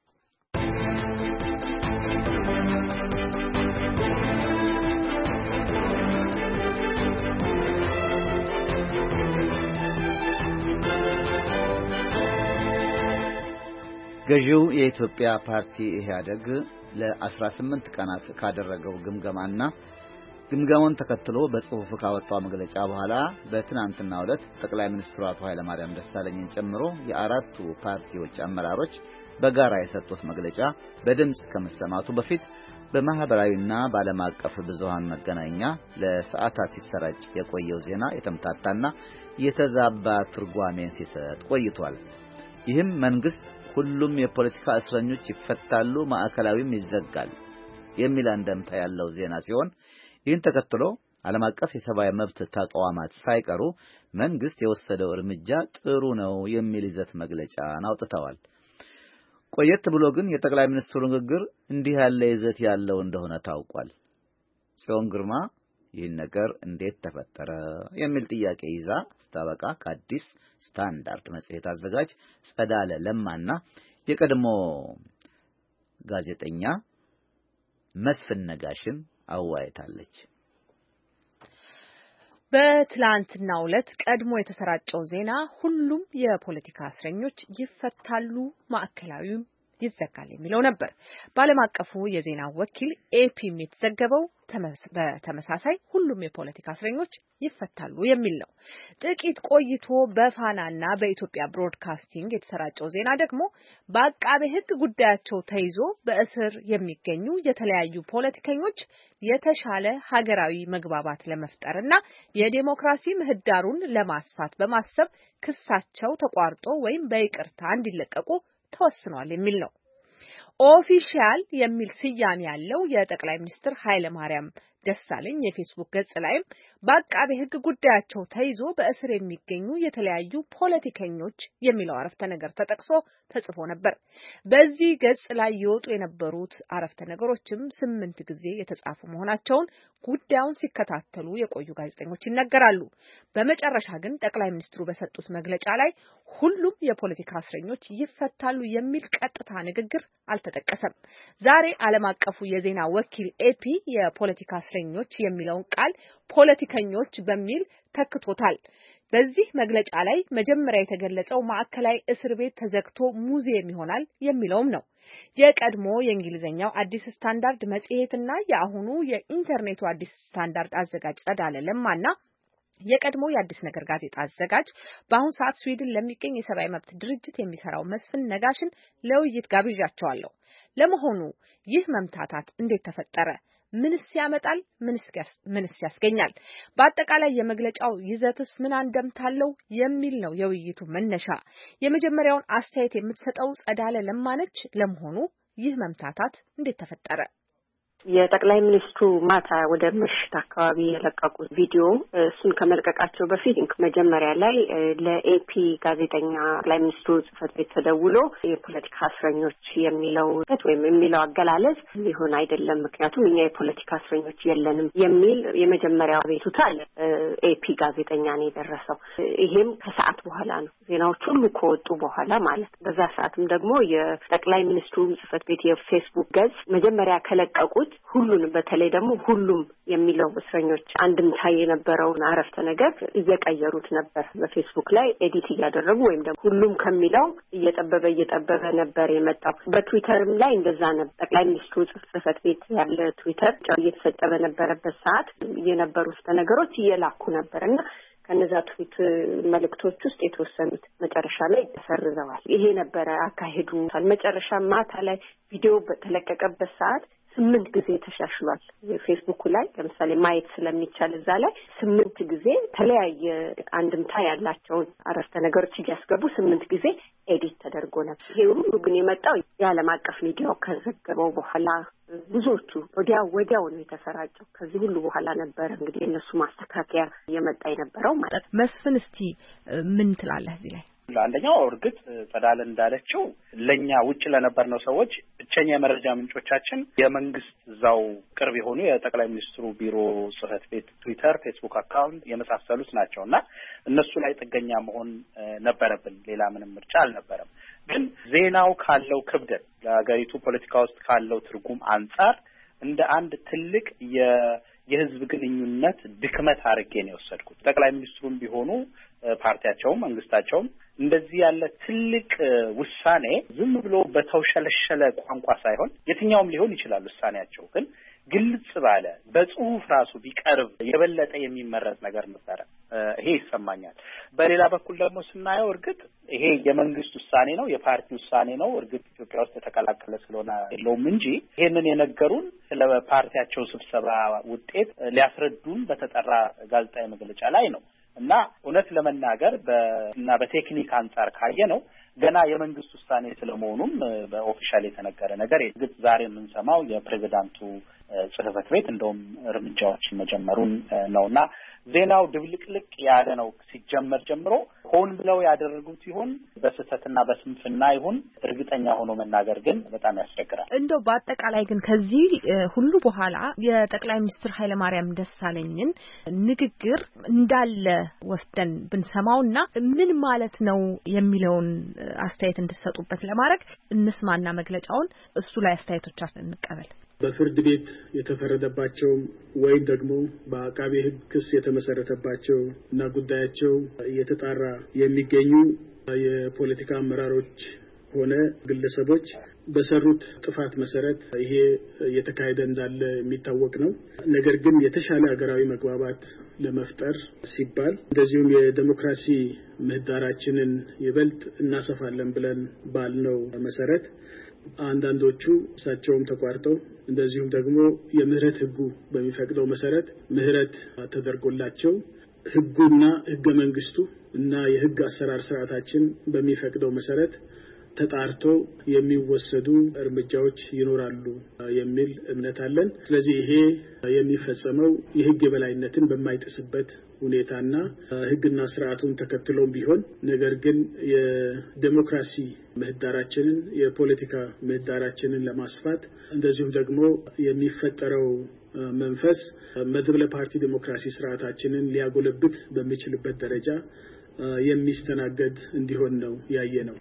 ገዢው የኢትዮጵያ ፓርቲ ኢህአደግ ለአስራ ስምንት ቀናት ካደረገው ግምገማና ግምገማውን ተከትሎ በጽሑፍ ካወጣው መግለጫ በኋላ በትናንትናው ዕለት ጠቅላይ ሚኒስትሩ አቶ ኃይለማርያም ደሳለኝን ጨምሮ የአራቱ ፓርቲዎች አመራሮች በጋራ የሰጡት መግለጫ በድምጽ ከመሰማቱ በፊት በማህበራዊና በዓለም አቀፍ ብዙሃን መገናኛ ለሰዓታት ሲሰራጭ የቆየው ዜና የተምታታና የተዛባ ትርጓሜን ሲሰጥ ቆይቷል። ይህም መንግስት ሁሉም የፖለቲካ እስረኞች ይፈታሉ፣ ማዕከላዊም ይዘጋል የሚል አንደምታ ያለው ዜና ሲሆን ይህን ተከትሎ ዓለም አቀፍ የሰብአዊ መብት ተቋማት ሳይቀሩ መንግስት የወሰደው እርምጃ ጥሩ ነው የሚል ይዘት መግለጫን አውጥተዋል። ቆየት ብሎ ግን የጠቅላይ ሚኒስትሩ ንግግር እንዲህ ያለ ይዘት ያለው እንደሆነ ታውቋል። ጽዮን ግርማ ይህን ነገር እንዴት ተፈጠረ የሚል ጥያቄ ይዛ ስታበቃ ከአዲስ ስታንዳርድ መጽሔት አዘጋጅ ጸዳለ ለማና የቀድሞ ጋዜጠኛ መስፍን ነጋሽን አዋይታለች። በትላንትናው ዕለት ቀድሞ የተሰራጨው ዜና ሁሉም የፖለቲካ እስረኞች ይፈታሉ፣ ማዕከላዊው ይዘጋል የሚለው ነበር። በዓለም አቀፉ የዜና ወኪል ኤፒም የተዘገበው በተመሳሳይ ሁሉም የፖለቲካ እስረኞች ይፈታሉ የሚል ነው። ጥቂት ቆይቶ በፋናና በኢትዮጵያ ብሮድካስቲንግ የተሰራጨው ዜና ደግሞ በአቃቤ ሕግ ጉዳያቸው ተይዞ በእስር የሚገኙ የተለያዩ ፖለቲከኞች የተሻለ ሀገራዊ መግባባት ለመፍጠርና የዲሞክራሲ ምህዳሩን ለማስፋት በማሰብ ክሳቸው ተቋርጦ ወይም በይቅርታ እንዲለቀቁ ተወስኗል የሚል ነው። ኦፊሻል የሚል ስያሜ ያለው የጠቅላይ ሚኒስትር ኃይለ ማርያም ደሳለኝ የፌስቡክ ገጽ ላይም በአቃቤ ሕግ ጉዳያቸው ተይዞ በእስር የሚገኙ የተለያዩ ፖለቲከኞች የሚለው አረፍተ ነገር ተጠቅሶ ተጽፎ ነበር። በዚህ ገጽ ላይ የወጡ የነበሩት አረፍተ ነገሮችም ስምንት ጊዜ የተጻፉ መሆናቸውን ጉዳዩን ሲከታተሉ የቆዩ ጋዜጠኞች ይናገራሉ። በመጨረሻ ግን ጠቅላይ ሚኒስትሩ በሰጡት መግለጫ ላይ ሁሉም የፖለቲካ እስረኞች ይፈታሉ የሚል ቀጥታ ንግግር አልተጠቀሰም። ዛሬ ዓለም አቀፉ የዜና ወኪል ኤፒ የፖለቲካ እስረኞች የሚለውን ቃል ፖለቲከኞች በሚል ተክቶታል። በዚህ መግለጫ ላይ መጀመሪያ የተገለጸው ማዕከላዊ እስር ቤት ተዘግቶ ሙዚየም ይሆናል የሚለውም ነው። የቀድሞ የእንግሊዝኛው አዲስ ስታንዳርድ መጽሔትና የአሁኑ የኢንተርኔቱ አዲስ ስታንዳርድ አዘጋጅ ጸዳለ ለማና የቀድሞ የአዲስ ነገር ጋዜጣ አዘጋጅ በአሁን ሰዓት ስዊድን ለሚገኝ የሰብአዊ መብት ድርጅት የሚሰራው መስፍን ነጋሽን ለውይይት ጋብዣቸዋለሁ። ለመሆኑ ይህ መምታታት እንዴት ተፈጠረ? ምንስ ያመጣል? ምንስ ያስገኛል? በአጠቃላይ የመግለጫው ይዘትስ ምን አንደምታለው የሚል ነው የውይይቱ መነሻ። የመጀመሪያውን አስተያየት የምትሰጠው ጸዳለ ለማነች። ለመሆኑ ይህ መምታታት እንዴት ተፈጠረ? የጠቅላይ ሚኒስትሩ ማታ ወደ ምሽት አካባቢ የለቀቁት ቪዲዮ እሱን ከመልቀቃቸው በፊት መጀመሪያ ላይ ለኤፒ ጋዜጠኛ ጠቅላይ ሚኒስትሩ ጽሕፈት ቤት ተደውሎ የፖለቲካ እስረኞች የሚለው ወይም የሚለው አገላለጽ ሊሆን አይደለም፣ ምክንያቱም እኛ የፖለቲካ እስረኞች የለንም የሚል የመጀመሪያው አቤቱታ ኤፒ ጋዜጠኛ ነው የደረሰው። ይሄም ከሰዓት በኋላ ነው፣ ዜናዎች ሁሉ ከወጡ በኋላ ማለት። በዛ ሰዓትም ደግሞ የጠቅላይ ሚኒስትሩ ጽሕፈት ቤት የፌስቡክ ገጽ መጀመሪያ ከለቀቁት ሁሉንም በተለይ ደግሞ ሁሉም የሚለው እስረኞች አንድምታ የነበረውን አረፍተ ነገር እየቀየሩት ነበር። በፌስቡክ ላይ ኤዲት እያደረጉ ወይም ደግሞ ሁሉም ከሚለው እየጠበበ እየጠበበ ነበር የመጣው። በትዊተርም ላይ እንደዛ ነበር። ጠቅላይ ሚኒስትሩ ጽሕፈት ቤት ያለ ትዊተር እየተሰጠ በነበረበት ሰዓት የነበሩት ነገሮች እየላኩ ነበርና ከነዛ ትዊት መልእክቶች ውስጥ የተወሰኑት መጨረሻ ላይ ተሰርዘዋል። ይሄ ነበረ አካሄዱ። መጨረሻ ማታ ላይ ቪዲዮ በተለቀቀበት ሰዓት ስምንት ጊዜ ተሻሽሏል። ፌስቡክ ላይ ለምሳሌ ማየት ስለሚቻል እዛ ላይ ስምንት ጊዜ ተለያየ አንድምታ ያላቸውን አረፍተ ነገሮች እያስገቡ ስምንት ጊዜ ኤዲት ተደርጎ ነበር። ይሄ ሁሉ ግን የመጣው የዓለም አቀፍ ሚዲያው ከዘገበው በኋላ ብዙዎቹ ወዲያው ወዲያው ነው የተሰራጨው። ከዚህ ሁሉ በኋላ ነበር እንግዲህ እነሱ ማስተካከያ የመጣ የነበረው ማለት። መስፍን እስቲ ምን ትላለህ እዚህ ላይ? አንደኛው እርግጥ ጸዳለ እንዳለችው ለኛ ውጭ ለነበርነው ሰዎች ብቸኛ የመረጃ ምንጮቻችን የመንግስት እዛው ቅርብ የሆኑ የጠቅላይ ሚኒስትሩ ቢሮ ጽሕፈት ቤት ትዊተር፣ ፌስቡክ አካውንት የመሳሰሉት ናቸውና እነሱ ላይ ጥገኛ መሆን ነበረብን። ሌላ ምንም ምርጫ አልነበረም። ግን ዜናው ካለው ክብደት ለሀገሪቱ ፖለቲካ ውስጥ ካለው ትርጉም አንጻር እንደ አንድ ትልቅ የ የህዝብ ግንኙነት ድክመት አድርጌ ነው የወሰድኩት። ጠቅላይ ሚኒስትሩም ቢሆኑ ፓርቲያቸውም መንግስታቸውም እንደዚህ ያለ ትልቅ ውሳኔ ዝም ብሎ በተውሸለሸለ ቋንቋ ሳይሆን የትኛውም ሊሆን ይችላል ውሳኔያቸው፣ ግን ግልጽ ባለ በጽሁፍ ራሱ ቢቀርብ የበለጠ የሚመረጥ ነገር ነበረ። ይሄ ይሰማኛል። በሌላ በኩል ደግሞ ስናየው እርግጥ ይሄ የመንግስት ውሳኔ ነው፣ የፓርቲ ውሳኔ ነው። እርግጥ ኢትዮጵያ ውስጥ የተቀላቀለ ስለሆነ የለውም እንጂ ይሄንን የነገሩን ስለ ፓርቲያቸው ስብሰባ ውጤት ሊያስረዱን በተጠራ ጋዜጣዊ መግለጫ ላይ ነው እና እውነት ለመናገር በእና በቴክኒክ አንጻር ካየ ነው ገና የመንግስት ውሳኔ ስለመሆኑም በኦፊሻል የተነገረ ነገር የግድ ዛሬ የምንሰማው የፕሬዝዳንቱ ጽሕፈት ቤት እንደውም እርምጃዎችን መጀመሩን ነውና ዜናው ድብልቅልቅ ያለ ነው ሲጀመር ጀምሮ። ሆን ብለው ያደረጉት ይሁን በስህተትና በስንፍና ይሁን እርግጠኛ ሆኖ መናገር ግን በጣም ያስቸግራል። እንደው በአጠቃላይ ግን ከዚህ ሁሉ በኋላ የጠቅላይ ሚኒስትር ኃይለማርያም ደሳለኝን ንግግር እንዳለ ወስደን ብንሰማውና ምን ማለት ነው የሚለውን አስተያየት እንድትሰጡበት ለማድረግ እንስማና መግለጫውን እሱ ላይ አስተያየቶቻችንን እንቀበል። በፍርድ ቤት የተፈረደባቸው ወይም ደግሞ በአቃቤ ሕግ ክስ የተመሰረተባቸው እና ጉዳያቸው እየተጣራ የሚገኙ የፖለቲካ አመራሮች ሆነ ግለሰቦች በሰሩት ጥፋት መሰረት ይሄ እየተካሄደ እንዳለ የሚታወቅ ነው። ነገር ግን የተሻለ ሀገራዊ መግባባት ለመፍጠር ሲባል እንደዚሁም የዲሞክራሲ ምህዳራችንን ይበልጥ እናሰፋለን ብለን ባልነው መሰረት አንዳንዶቹ እሳቸውም ተቋርጠው እንደዚሁም ደግሞ የምህረት ህጉ በሚፈቅደው መሰረት ምህረት ተደርጎላቸው ህጉና ህገ መንግስቱ እና የህግ አሰራር ስርዓታችን በሚፈቅደው መሰረት ተጣርቶ የሚወሰዱ እርምጃዎች ይኖራሉ የሚል እምነት አለን። ስለዚህ ይሄ የሚፈጸመው የህግ የበላይነትን በማይጥስበት ሁኔታና ህግና ስርዓቱን ተከትሎም ቢሆን ነገር ግን የዲሞክራሲ ምህዳራችንን የፖለቲካ ምህዳራችንን ለማስፋት እንደዚሁም ደግሞ የሚፈጠረው መንፈስ መድብለ ፓርቲ ዲሞክራሲ ስርዓታችንን ሊያጎለብት በሚችልበት ደረጃ የሚስተናገድ እንዲሆን ነው ያየነው።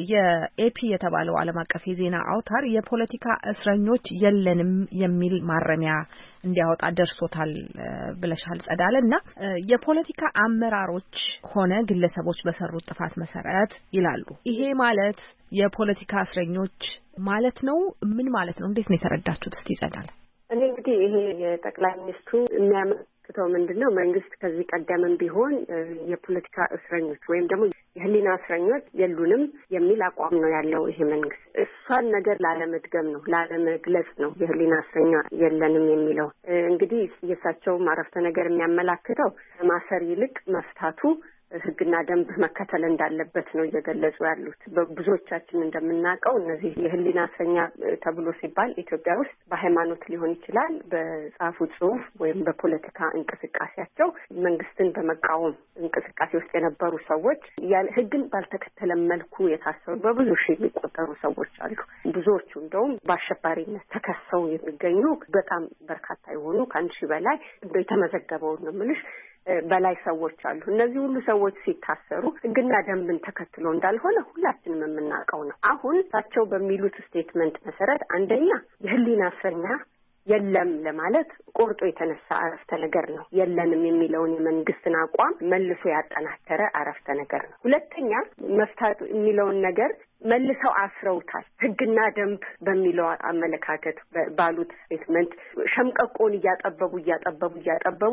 የኤፒ የተባለው ዓለም አቀፍ የዜና አውታር የፖለቲካ እስረኞች የለንም የሚል ማረሚያ እንዲያወጣ ደርሶታል ብለሻል ጸዳለና የፖለቲካ አመራሮች ሆነ ግለሰቦች በሰሩት ጥፋት መሰረት ይላሉ። ይሄ ማለት የፖለቲካ እስረኞች ማለት ነው? ምን ማለት ነው? እንዴት ነው የተረዳችሁት? እስቲ ጸዳለ። እኔ እንግዲህ ይሄ የጠቅላይ ሚኒስትሩ የሚያመለክተው ምንድነው መንግስት ከዚህ ቀደምም ቢሆን የፖለቲካ እስረኞች ወይም ደግሞ የህሊና እስረኞች የሉንም የሚል አቋም ነው ያለው። ይሄ መንግስት እሷን ነገር ላለመድገም ነው ላለመግለጽ ነው የህሊና እስረኛ የለንም የሚለው። እንግዲህ የእሳቸው አረፍተ ነገር የሚያመላክተው ማሰር ይልቅ መፍታቱ ህግና ደንብ መከተል እንዳለበት ነው እየገለጹ ያሉት። ብዙዎቻችን እንደምናውቀው እነዚህ የህሊና እስረኛ ተብሎ ሲባል ኢትዮጵያ ውስጥ በሃይማኖት ሊሆን ይችላል፣ በጻፉት ጽሁፍ ወይም በፖለቲካ እንቅስቃሴያቸው መንግስትን በመቃወም እንቅስቃሴ ውስጥ የነበሩ ሰዎች ያለ ህግን ባልተከተለ መልኩ የታሰሩ በብዙ ሺህ የሚቆጠሩ ሰዎች አሉ። ብዙዎቹ እንደውም በአሸባሪነት ተከሰው የሚገኙ በጣም በርካታ የሆኑ ከአንድ ሺህ በላይ እንደው የተመዘገበውን ነው የምልሽ በላይ ሰዎች አሉ። እነዚህ ሁሉ ሰዎች ሲታሰሩ ህግና ደንብን ተከትሎ እንዳልሆነ ሁላችንም የምናውቀው ነው። አሁን ታቸው በሚሉት ስቴትመንት መሰረት አንደኛ የህሊና እስረኛ የለም ለማለት ቆርጦ የተነሳ አረፍተ ነገር ነው። የለንም የሚለውን የመንግስትን አቋም መልሶ ያጠናከረ አረፍተ ነገር ነው። ሁለተኛ መፍታት የሚለውን ነገር መልሰው አስረውታል። ህግና ደንብ በሚለው አመለካከት ባሉት ስቴትመንት ሸምቀቆን እያጠበቡ እያጠበቡ እያጠበቡ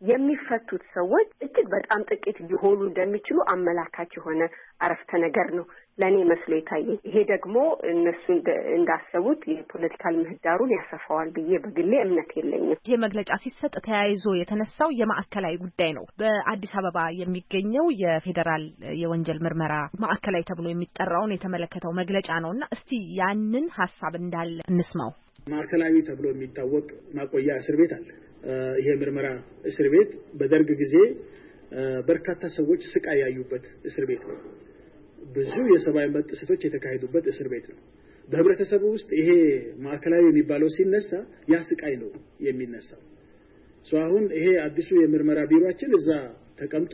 የሚፈቱት ሰዎች እጅግ በጣም ጥቂት ሊሆኑ እንደሚችሉ አመላካች የሆነ አረፍተ ነገር ነው ለኔ መስሎ ይታየኝ። ይሄ ደግሞ እነሱ እንዳሰቡት የፖለቲካል ምህዳሩን ያሰፋዋል ብዬ በግሌ እምነት የለኝም። ይሄ መግለጫ ሲሰጥ ተያይዞ የተነሳው የማዕከላዊ ጉዳይ ነው። በአዲስ አበባ የሚገኘው የፌዴራል የወንጀል ምርመራ ማዕከላዊ ተብሎ የሚጠራውን የተመለከተው መግለጫ ነውና እስቲ ያንን ሐሳብ እንዳለ እንስማው። ማዕከላዊ ተብሎ የሚታወቅ ማቆያ እስር ቤት አለ። ይሄ ምርመራ እስር ቤት በደርግ ጊዜ በርካታ ሰዎች ስቃይ ያዩበት እስር ቤት ነው። ብዙ የሰብአዊ መብት ጥሰቶች የተካሄዱበት እስር ቤት ነው። በህብረተሰቡ ውስጥ ይሄ ማዕከላዊ የሚባለው ሲነሳ ያ ስቃይ ነው የሚነሳው። ሶ አሁን ይሄ አዲሱ የምርመራ ቢሮአችን እዛ ተቀምጦ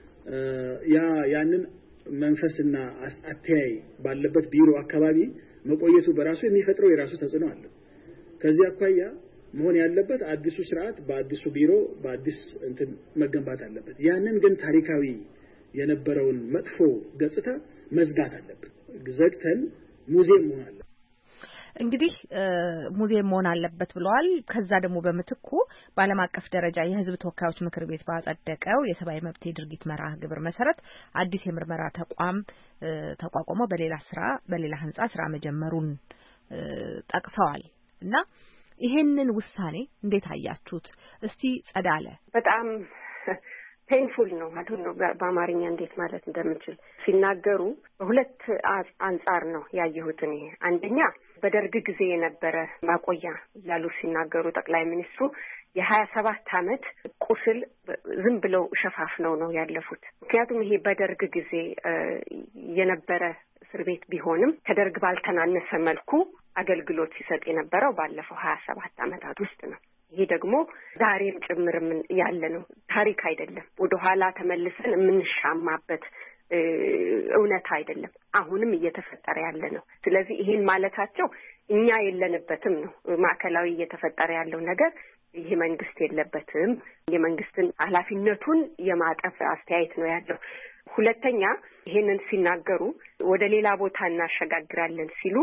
ያ ያንን መንፈስና አስተያይ ባለበት ቢሮ አካባቢ መቆየቱ በራሱ የሚፈጥረው የራሱ ተጽዕኖ አለ። ከዚህ አኳያ መሆን ያለበት አዲሱ ስርዓት በአዲሱ ቢሮ በአዲስ እንትን መገንባት አለበት። ያንን ግን ታሪካዊ የነበረውን መጥፎ ገጽታ መዝጋት አለበት። ዘግተን ሙዚየም መሆን አለበት። እንግዲህ ሙዚየም መሆን አለበት ብለዋል። ከዛ ደግሞ በመትኩ በዓለም አቀፍ ደረጃ የህዝብ ተወካዮች ምክር ቤት ባጸደቀው የሰብአዊ መብት ድርጊት መርሃ ግብር መሰረት አዲስ የምርመራ ተቋም ተቋቁሞ በሌላ ስራ በሌላ ህንጻ ስራ መጀመሩን ጠቅሰዋል እና ይሄንን ውሳኔ እንዴት አያችሁት? እስቲ ጸዳለ። በጣም ፔንፉል ነው ማለት ነው በአማርኛ እንዴት ማለት እንደምችል ሲናገሩ በሁለት አንጻር ነው ያየሁት እኔ። አንደኛ በደርግ ጊዜ የነበረ ማቆያ ያሉ ሲናገሩ ጠቅላይ ሚኒስትሩ የሀያ ሰባት አመት ቁስል ዝም ብለው ሸፋፍነው ነው ያለፉት። ምክንያቱም ይሄ በደርግ ጊዜ የነበረ እስር ቤት ቢሆንም ከደርግ ባልተናነሰ መልኩ አገልግሎት ሲሰጥ የነበረው ባለፈው ሀያ ሰባት አመታት ውስጥ ነው። ይሄ ደግሞ ዛሬም ጭምርም ያለ ነው፣ ታሪክ አይደለም። ወደ ኋላ ተመልሰን የምንሻማበት እውነት አይደለም፣ አሁንም እየተፈጠረ ያለ ነው። ስለዚህ ይሄን ማለታቸው እኛ የለንበትም ነው። ማዕከላዊ እየተፈጠረ ያለው ነገር ይሄ መንግስት የለበትም፣ የመንግስትን ኃላፊነቱን የማጠፍ አስተያየት ነው ያለው። ሁለተኛ ይሄንን ሲናገሩ ወደ ሌላ ቦታ እናሸጋግራለን ሲሉ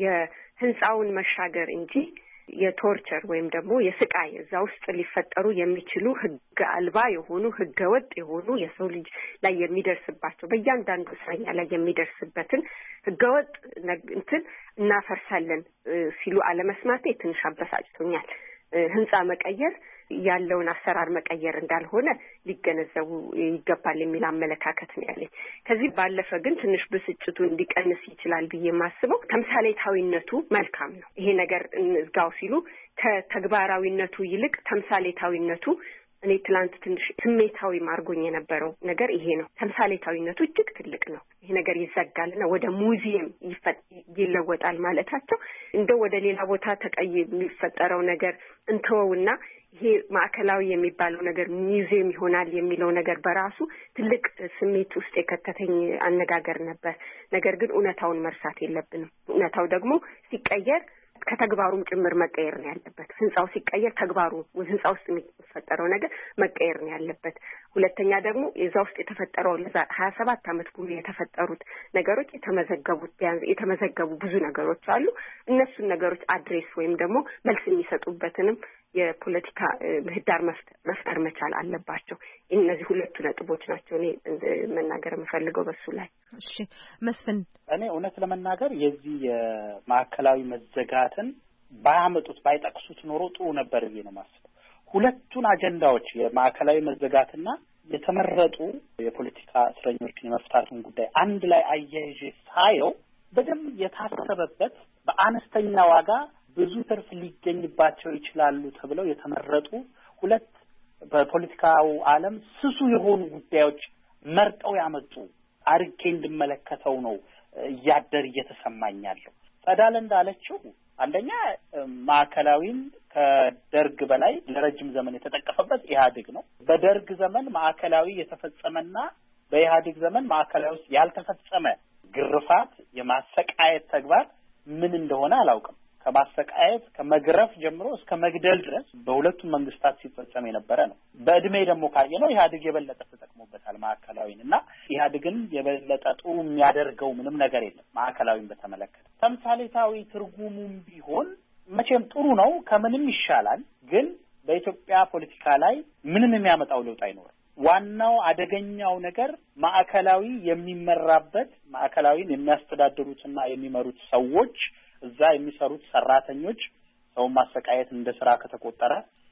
የህንጻውን መሻገር እንጂ የቶርቸር ወይም ደግሞ የስቃይ እዛ ውስጥ ሊፈጠሩ የሚችሉ ህግ አልባ የሆኑ ህገ ወጥ የሆኑ የሰው ልጅ ላይ የሚደርስባቸው በእያንዳንዱ እስረኛ ላይ የሚደርስበትን ህገ ወጥ እንትን እናፈርሳለን ሲሉ አለመስማቴ ትንሽ አበሳጭቶኛል። ህንጻ መቀየር ያለውን አሰራር መቀየር እንዳልሆነ ሊገነዘቡ ይገባል የሚል አመለካከት ነው ያለኝ። ከዚህ ባለፈ ግን ትንሽ ብስጭቱን ሊቀንስ ይችላል ብዬ የማስበው ተምሳሌታዊነቱ መልካም ነው። ይሄ ነገር እንዝጋው ሲሉ ከተግባራዊነቱ ይልቅ ተምሳሌታዊነቱ እኔ ትላንት ትንሽ ስሜታዊ ማርጎኝ የነበረው ነገር ይሄ ነው። ተምሳሌታዊነቱ እጅግ ትልቅ ነው። ይሄ ነገር ይዘጋልና ወደ ሙዚየም ይለወጣል ማለታቸው እንደው ወደ ሌላ ቦታ ተቀይ የሚፈጠረው ነገር እንተወውና ይሄ ማዕከላዊ የሚባለው ነገር ሙዚየም ይሆናል የሚለው ነገር በራሱ ትልቅ ስሜት ውስጥ የከተተኝ አነጋገር ነበር። ነገር ግን እውነታውን መርሳት የለብንም። እውነታው ደግሞ ሲቀየር ከተግባሩም ጭምር መቀየር ነው ያለበት። ህንጻው ሲቀየር ተግባሩ ህንጻ ውስጥ የሚፈጠረው ነገር መቀየር ነው ያለበት። ሁለተኛ ደግሞ እዛ ውስጥ የተፈጠረው ለዛ ሀያ ሰባት አመት ሙሉ የተፈጠሩት ነገሮች የተመዘገቡት ቢያንስ የተመዘገቡ ብዙ ነገሮች አሉ። እነሱን ነገሮች አድሬስ ወይም ደግሞ መልስ የሚሰጡበትንም የፖለቲካ ምህዳር መፍጠር መቻል አለባቸው። እነዚህ ሁለቱ ነጥቦች ናቸው እኔ መናገር የምፈልገው በሱ ላይ። እሺ መስፍን፣ እኔ እውነት ለመናገር የዚህ የማዕከላዊ መዘጋትን ባያመጡት ባይጠቅሱት ኖሮ ጥሩ ነበር ብዬ ነው የማስበው። ሁለቱን አጀንዳዎች የማዕከላዊ መዘጋትና የተመረጡ የፖለቲካ እስረኞችን የመፍታቱን ጉዳይ አንድ ላይ አያይዤ ሳየው በደንብ የታሰበበት በአነስተኛ ዋጋ ብዙ ትርፍ ሊገኝባቸው ይችላሉ ተብለው የተመረጡ ሁለት በፖለቲካው ዓለም ስሱ የሆኑ ጉዳዮች መርጠው ያመጡ አርቄ እንድመለከተው ነው እያደር እየተሰማኛለሁ። ጸዳለ እንዳለችው አንደኛ ማዕከላዊን ከደርግ በላይ ለረጅም ዘመን የተጠቀፈበት ኢህአዴግ ነው። በደርግ ዘመን ማዕከላዊ የተፈጸመና በኢህአዴግ ዘመን ማዕከላዊ ውስጥ ያልተፈጸመ ግርፋት፣ የማሰቃየት ተግባር ምን እንደሆነ አላውቅም። ከማሰቃየት ከመግረፍ ጀምሮ እስከ መግደል ድረስ በሁለቱም መንግስታት ሲፈጸም የነበረ ነው። በእድሜ ደግሞ ካየነው ኢህአዴግ የበለጠ ተጠቅሞበታል ማዕከላዊን እና ኢህአዴግን የበለጠ ጥሩ የሚያደርገው ምንም ነገር የለም። ማዕከላዊን በተመለከተ ተምሳሌታዊ ትርጉሙም ቢሆን መቼም ጥሩ ነው፣ ከምንም ይሻላል። ግን በኢትዮጵያ ፖለቲካ ላይ ምንም የሚያመጣው ለውጥ አይኖርም። ዋናው አደገኛው ነገር ማዕከላዊ የሚመራበት ማዕከላዊን የሚያስተዳድሩትና የሚመሩት ሰዎች እዛ የሚሰሩት ሰራተኞች ሰው ማሰቃየት እንደ ስራ ከተቆጠረ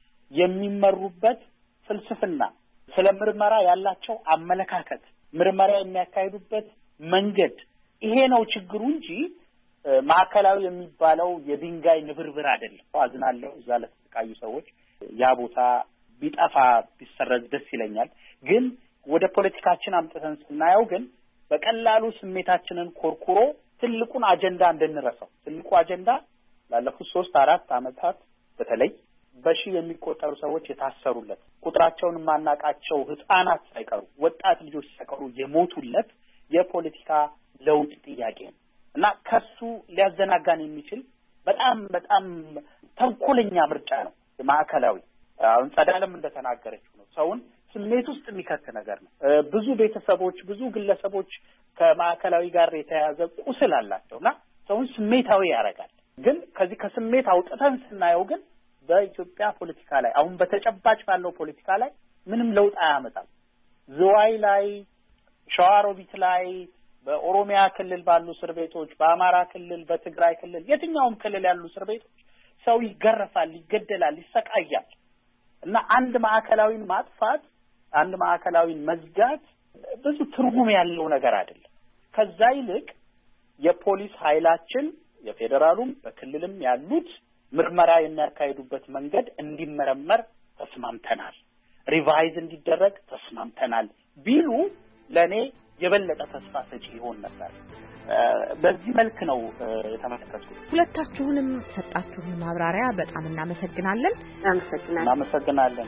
የሚመሩበት ፍልስፍና፣ ስለ ምርመራ ያላቸው አመለካከት፣ ምርመራ የሚያካሂዱበት መንገድ ይሄ ነው ችግሩ እንጂ ማዕከላዊ የሚባለው የድንጋይ ንብርብር አይደለም። አዝናለሁ እዛ ለተሰቃዩ ሰዎች። ያ ቦታ ቢጠፋ ቢሰረዝ ደስ ይለኛል። ግን ወደ ፖለቲካችን አምጥተን ስናየው ግን በቀላሉ ስሜታችንን ኮርኩሮ ትልቁን አጀንዳ እንድንረሳው። ትልቁ አጀንዳ ላለፉት ሶስት አራት አመታት በተለይ በሺህ የሚቆጠሩ ሰዎች የታሰሩለት፣ ቁጥራቸውን ማናቃቸው ህፃናት ሳይቀሩ ወጣት ልጆች ሳይቀሩ የሞቱለት የፖለቲካ ለውጥ ጥያቄ ነው እና ከሱ ሊያዘናጋን የሚችል በጣም በጣም ተንኮለኛ ምርጫ ነው ማዕከላዊ። አሁን ጸዳለም እንደተናገረችው ነው ሰውን ስሜት ውስጥ የሚከት ነገር ነው። ብዙ ቤተሰቦች ብዙ ግለሰቦች ከማዕከላዊ ጋር የተያያዘ ቁስል አላቸውና ሰውን ስሜታዊ ያደርጋል። ግን ከዚህ ከስሜት አውጥተን ስናየው ግን በኢትዮጵያ ፖለቲካ ላይ አሁን በተጨባጭ ባለው ፖለቲካ ላይ ምንም ለውጥ አያመጣም። ዝዋይ ላይ፣ ሸዋሮቢት ላይ፣ በኦሮሚያ ክልል ባሉ እስር ቤቶች፣ በአማራ ክልል፣ በትግራይ ክልል፣ የትኛውም ክልል ያሉ እስር ቤቶች ሰው ይገረፋል፣ ይገደላል፣ ይሰቃያል እና አንድ ማዕከላዊን ማጥፋት አንድ ማዕከላዊን መዝጋት ብዙ ትርጉም ያለው ነገር አይደለም። ከዛ ይልቅ የፖሊስ ኃይላችን የፌደራሉም በክልልም ያሉት ምርመራ የሚያካሂዱበት መንገድ እንዲመረመር ተስማምተናል፣ ሪቫይዝ እንዲደረግ ተስማምተናል ቢሉ ለኔ የበለጠ ተስፋ ሰጪ ይሆን ነበር። በዚህ መልክ ነው የተመለከትኩት። ሁለታችሁንም ሰጣችሁን ማብራሪያ በጣም እናመሰግናለን። እናመሰግናለን። እናመሰግናለን።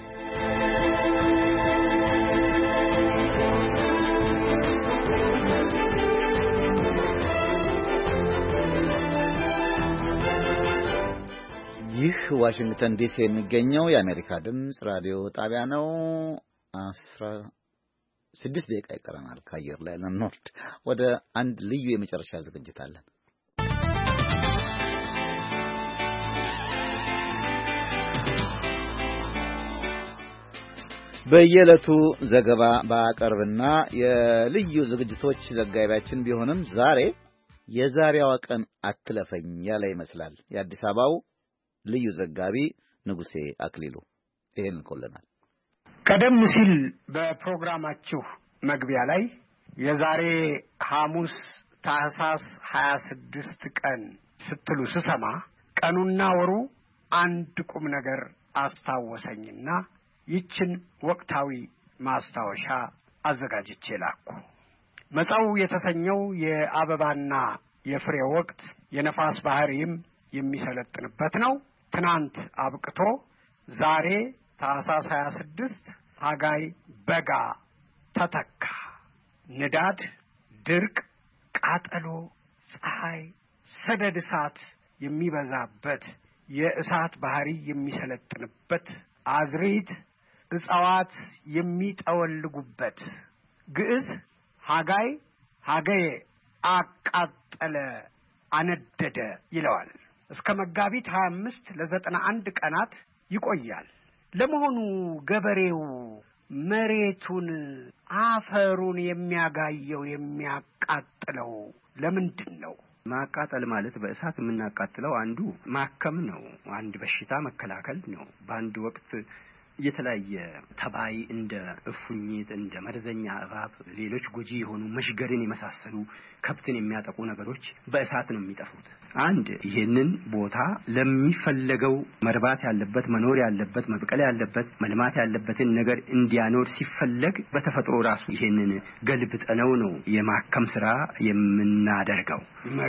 ይህ ዋሽንግተን ዲሲ የሚገኘው የአሜሪካ ድምጽ ራዲዮ ጣቢያ ነው። አስራ ስድስት ደቂቃ ይቀረናል ከአየር ላይ ለንወርድ። ወደ አንድ ልዩ የመጨረሻ ዝግጅት አለን። በየዕለቱ ዘገባ ባቀርብና የልዩ ዝግጅቶች ዘጋቢያችን ቢሆንም ዛሬ የዛሬዋ ቀን አትለፈኝ ያለ ይመስላል። የአዲስ አበባው ልዩ ዘጋቢ ንጉሴ አክሊሉ ይሄን ልኮልናል። ቀደም ሲል በፕሮግራማችሁ መግቢያ ላይ የዛሬ ሐሙስ ታህሳስ ሀያ ስድስት ቀን ስትሉ ስሰማ ቀኑና ወሩ አንድ ቁም ነገር አስታወሰኝና ይችን ወቅታዊ ማስታወሻ አዘጋጅቼ ላኩ። መጻው የተሰኘው የአበባና የፍሬ ወቅት የነፋስ ባህሪም የሚሰለጥንበት ነው። ትናንት አብቅቶ ዛሬ ታህሳስ ሀያ ስድስት ሐጋይ በጋ ተተካ። ንዳድ፣ ድርቅ፣ ቃጠሎ፣ ፀሐይ፣ ሰደድ እሳት የሚበዛበት የእሳት ባህሪ የሚሰለጥንበት አዝሪት እጽዋት የሚጠወልጉበት ግዕዝ ሐጋይ ሐገየ አቃጠለ አነደደ ይለዋል። እስከ መጋቢት ሀያ አምስት ለዘጠና አንድ ቀናት ይቆያል። ለመሆኑ ገበሬው መሬቱን አፈሩን የሚያጋየው የሚያቃጥለው ለምንድን ነው? ማቃጠል ማለት በእሳት የምናቃጥለው አንዱ ማከም ነው፣ አንድ በሽታ መከላከል ነው። በአንድ ወቅት የተለያየ ተባይ እንደ እፉኝት እንደ መርዘኛ እባብ ሌሎች ጎጂ የሆኑ መሽገርን የመሳሰሉ ከብትን የሚያጠቁ ነገሮች በእሳት ነው የሚጠፉት። አንድ ይሄንን ቦታ ለሚፈለገው መርባት ያለበት መኖር ያለበት መብቀል ያለበት መልማት ያለበትን ነገር እንዲያኖር ሲፈለግ በተፈጥሮ ራሱ ይሄንን ገልብጠነው ነው የማከም ስራ የምናደርገው።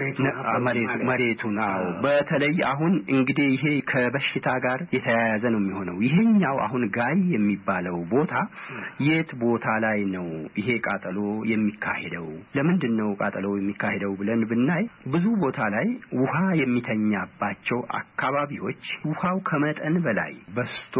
መሬቱ ነው። በተለይ አሁን እንግዲህ ይሄ ከበሽታ ጋር የተያያዘ ነው የሚሆነው። ይሄኛው አሁን ጋይ የሚባለው ቦታ የት ቦታ ላይ ነው ይሄ ቃጠሎ የሚካሄደው? ለምንድን ነው ቃጠሎ የሚካሄደው ብለን ብናይ ብዙ ቦታ ላይ ውሃ የሚተኛባቸው አካባቢዎች ውሃው ከመጠን በላይ በስቶ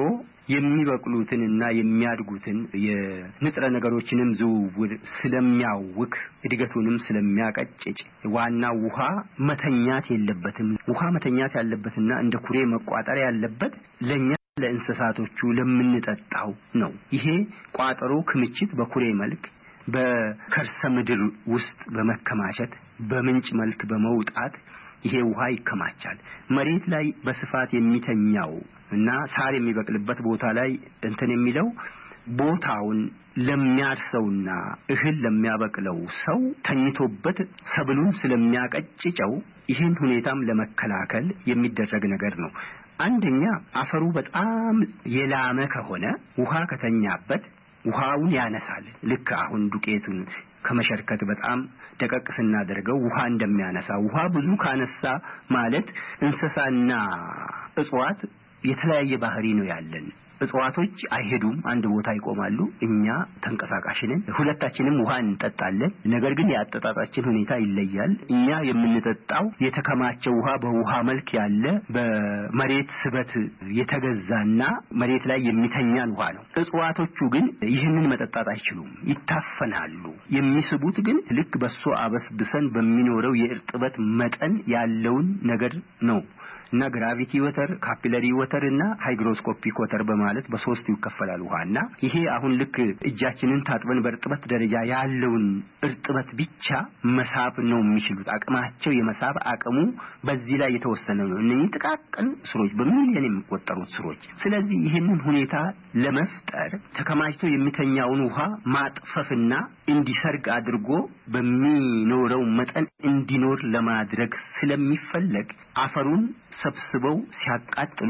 የሚበቅሉትንና የሚያድጉትን የንጥረ ነገሮችንም ዝውውር ስለሚያውክ እድገቱንም ስለሚያቀጭጭ ዋናው ውሃ መተኛት የለበትም። ውሃ መተኛት ያለበትና እንደ ኩሬ መቋጠር ያለበት ለኛ ለእንስሳቶቹ ለምንጠጣው ነው። ይሄ ቋጠሮ ክምችት በኩሬ መልክ በከርሰ ምድር ውስጥ በመከማቸት በምንጭ መልክ በመውጣት ይሄ ውሃ ይከማቻል። መሬት ላይ በስፋት የሚተኛው እና ሳር የሚበቅልበት ቦታ ላይ እንትን የሚለው ቦታውን ለሚያርሰውና እህል ለሚያበቅለው ሰው ተኝቶበት ሰብሉን ስለሚያቀጭጨው ይህን ሁኔታም ለመከላከል የሚደረግ ነገር ነው። አንደኛ አፈሩ በጣም የላመ ከሆነ ውሃ ከተኛበት ውሃውን ያነሳል። ልክ አሁን ዱቄቱን ከመሸርከት በጣም ደቀቅ ስናደርገው ውሃ እንደሚያነሳ ውሃ ብዙ ካነሳ ማለት እንስሳና እጽዋት የተለያየ ባህሪ ነው ያለን። እጽዋቶች አይሄዱም፣ አንድ ቦታ ይቆማሉ። እኛ ተንቀሳቃሽ ነን። ሁለታችንም ውሃ እንጠጣለን። ነገር ግን የአጠጣጣችን ሁኔታ ይለያል። እኛ የምንጠጣው የተከማቸው ውሃ በውሃ መልክ ያለ በመሬት ስበት የተገዛና መሬት ላይ የሚተኛን ውሃ ነው። እጽዋቶቹ ግን ይህንን መጠጣት አይችሉም፣ ይታፈናሉ። የሚስቡት ግን ልክ በሶ አበስብሰን በሚኖረው የእርጥበት መጠን ያለውን ነገር ነው። እና ግራቪቲ ወተር፣ ካፒለሪ ወተር እና ሃይግሮስኮፒክ ወተር በማለት በሶስት ይከፈላል ውሃና ይሄ አሁን ልክ እጃችንን ታጥበን በእርጥበት ደረጃ ያለውን እርጥበት ብቻ መሳብ ነው የሚችሉት። አቅማቸው የመሳብ አቅሙ በዚህ ላይ የተወሰነ ነው። እነኚህ ጥቃቅን ስሮች በሚሊዮን የሚቆጠሩት ስሮች። ስለዚህ ይሄንን ሁኔታ ለመፍጠር ተከማችቶ የሚተኛውን ውሃ ማጥፈፍና እንዲሰርግ አድርጎ በሚኖረው መጠን እንዲኖር ለማድረግ ስለሚፈለግ አፈሩን ሰብስበው ሲያቃጥሉት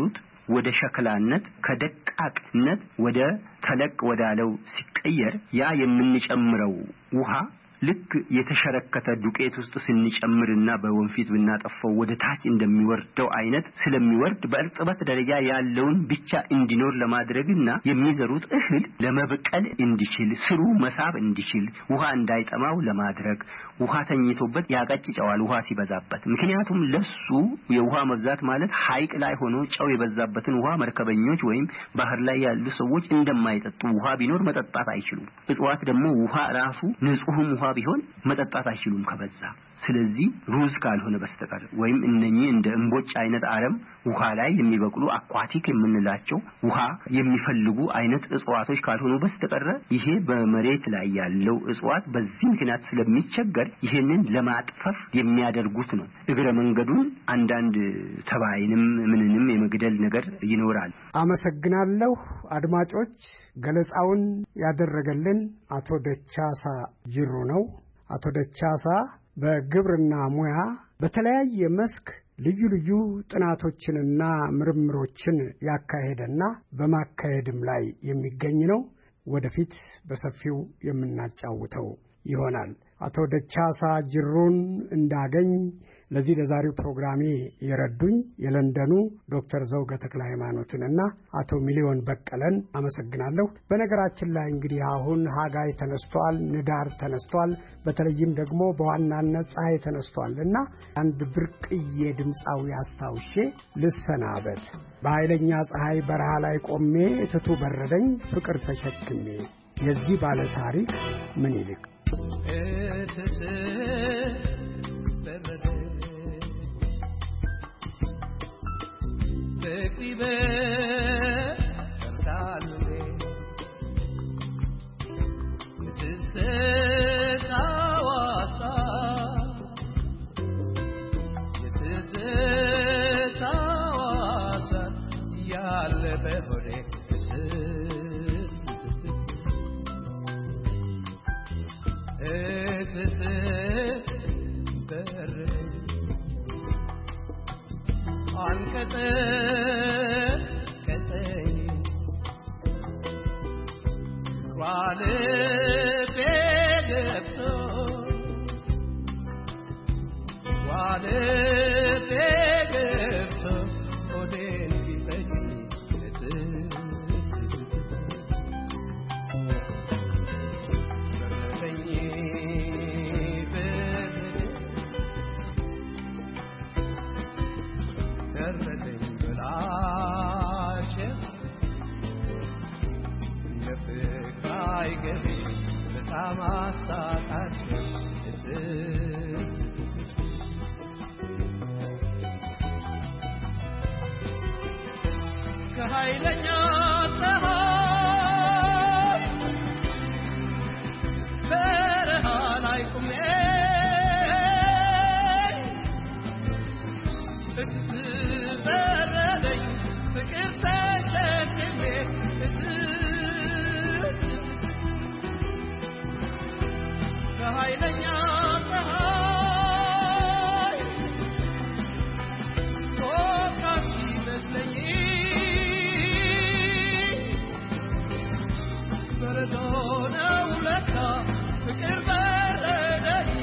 ወደ ሸክላነት ከደቃቅነት ወደ ተለቅ ወዳለው ሲቀየር ያ የምንጨምረው ውሃ ልክ የተሸረከተ ዱቄት ውስጥ ስንጨምርና በወንፊት ብናጠፋው ወደ ታች እንደሚወርደው አይነት ስለሚወርድ በእርጥበት ደረጃ ያለውን ብቻ እንዲኖር ለማድረግና የሚዘሩት እህል ለመብቀል እንዲችል ስሩ መሳብ እንዲችል ውሃ እንዳይጠማው ለማድረግ ውሃ ተኝቶበት ያቀጭጫዋል ውሃ ሲበዛበት ምክንያቱም ለሱ የውሃ መብዛት ማለት ሐይቅ ላይ ሆኖ ጨው የበዛበትን ውሃ መርከበኞች ወይም ባህር ላይ ያሉ ሰዎች እንደማይጠጡ ውሃ ቢኖር መጠጣት አይችሉም እጽዋት ደግሞ ውሃ ራሱ ንጹህ ውሃ ቢሆን መጠጣት አይችሉም ከበዛ ስለዚህ ሩዝ ካልሆነ በስተቀር ወይም እነኚህ እንደ እንቦጭ አይነት አረም ውሃ ላይ የሚበቅሉ አኳቲክ የምንላቸው ውሃ የሚፈልጉ አይነት እጽዋቶች ካልሆኑ በስተቀር ይሄ በመሬት ላይ ያለው እጽዋት በዚህ ምክንያት ስለሚቸገር ይሄንን ለማጥፋት የሚያደርጉት ነው እግረ መንገዱን አንዳንድ ተባይንም ምንንም የመግደል ነገር ይኖራል አመሰግናለሁ አድማጮች ገለጻውን ያደረገልን አቶ ደቻሳ ጅሩ ነው አቶ ደቻሳ በግብርና ሙያ በተለያየ መስክ ልዩ ልዩ ጥናቶችንና ምርምሮችን ያካሄደና በማካሄድም ላይ የሚገኝ ነው ወደፊት በሰፊው የምናጫውተው ይሆናል አቶ ደቻሳ ጅሩን እንዳገኝ ለዚህ ለዛሬው ፕሮግራሜ የረዱኝ የለንደኑ ዶክተር ዘውገ ተክለ ሃይማኖትንና አቶ ሚሊዮን በቀለን አመሰግናለሁ በነገራችን ላይ እንግዲህ አሁን ሀጋይ ተነስቷል ንዳር ተነስቷል በተለይም ደግሞ በዋናነት ፀሐይ ተነስቷልና አንድ ብርቅዬ ድምጻዊ አስታውሼ ልሰናበት በኃይለኛ ፀሐይ በረሃ ላይ ቆሜ እትቱ በረደኝ ፍቅር ተሸክሜ የዚህ ባለ ታሪክ ምን ይልቅ እትት በረደኝ Baby, cantándote, desde Tawasa, desde Tawasa, ya le beboré, desde Berre. አንከተ ከተይ ቋለ በገብቶ ቋለ በገብቶ ኦዴን ቢጠይ ከኃይለኛ ፀሐይ በረሃ ላይ ቆሜ በረደኝ ፍቅር ተሸክሜ ከኃይለኛ ፀሐይ ቶካት ይመስለኝ በረዶ ነው ለካ ፍቅር በረደኝ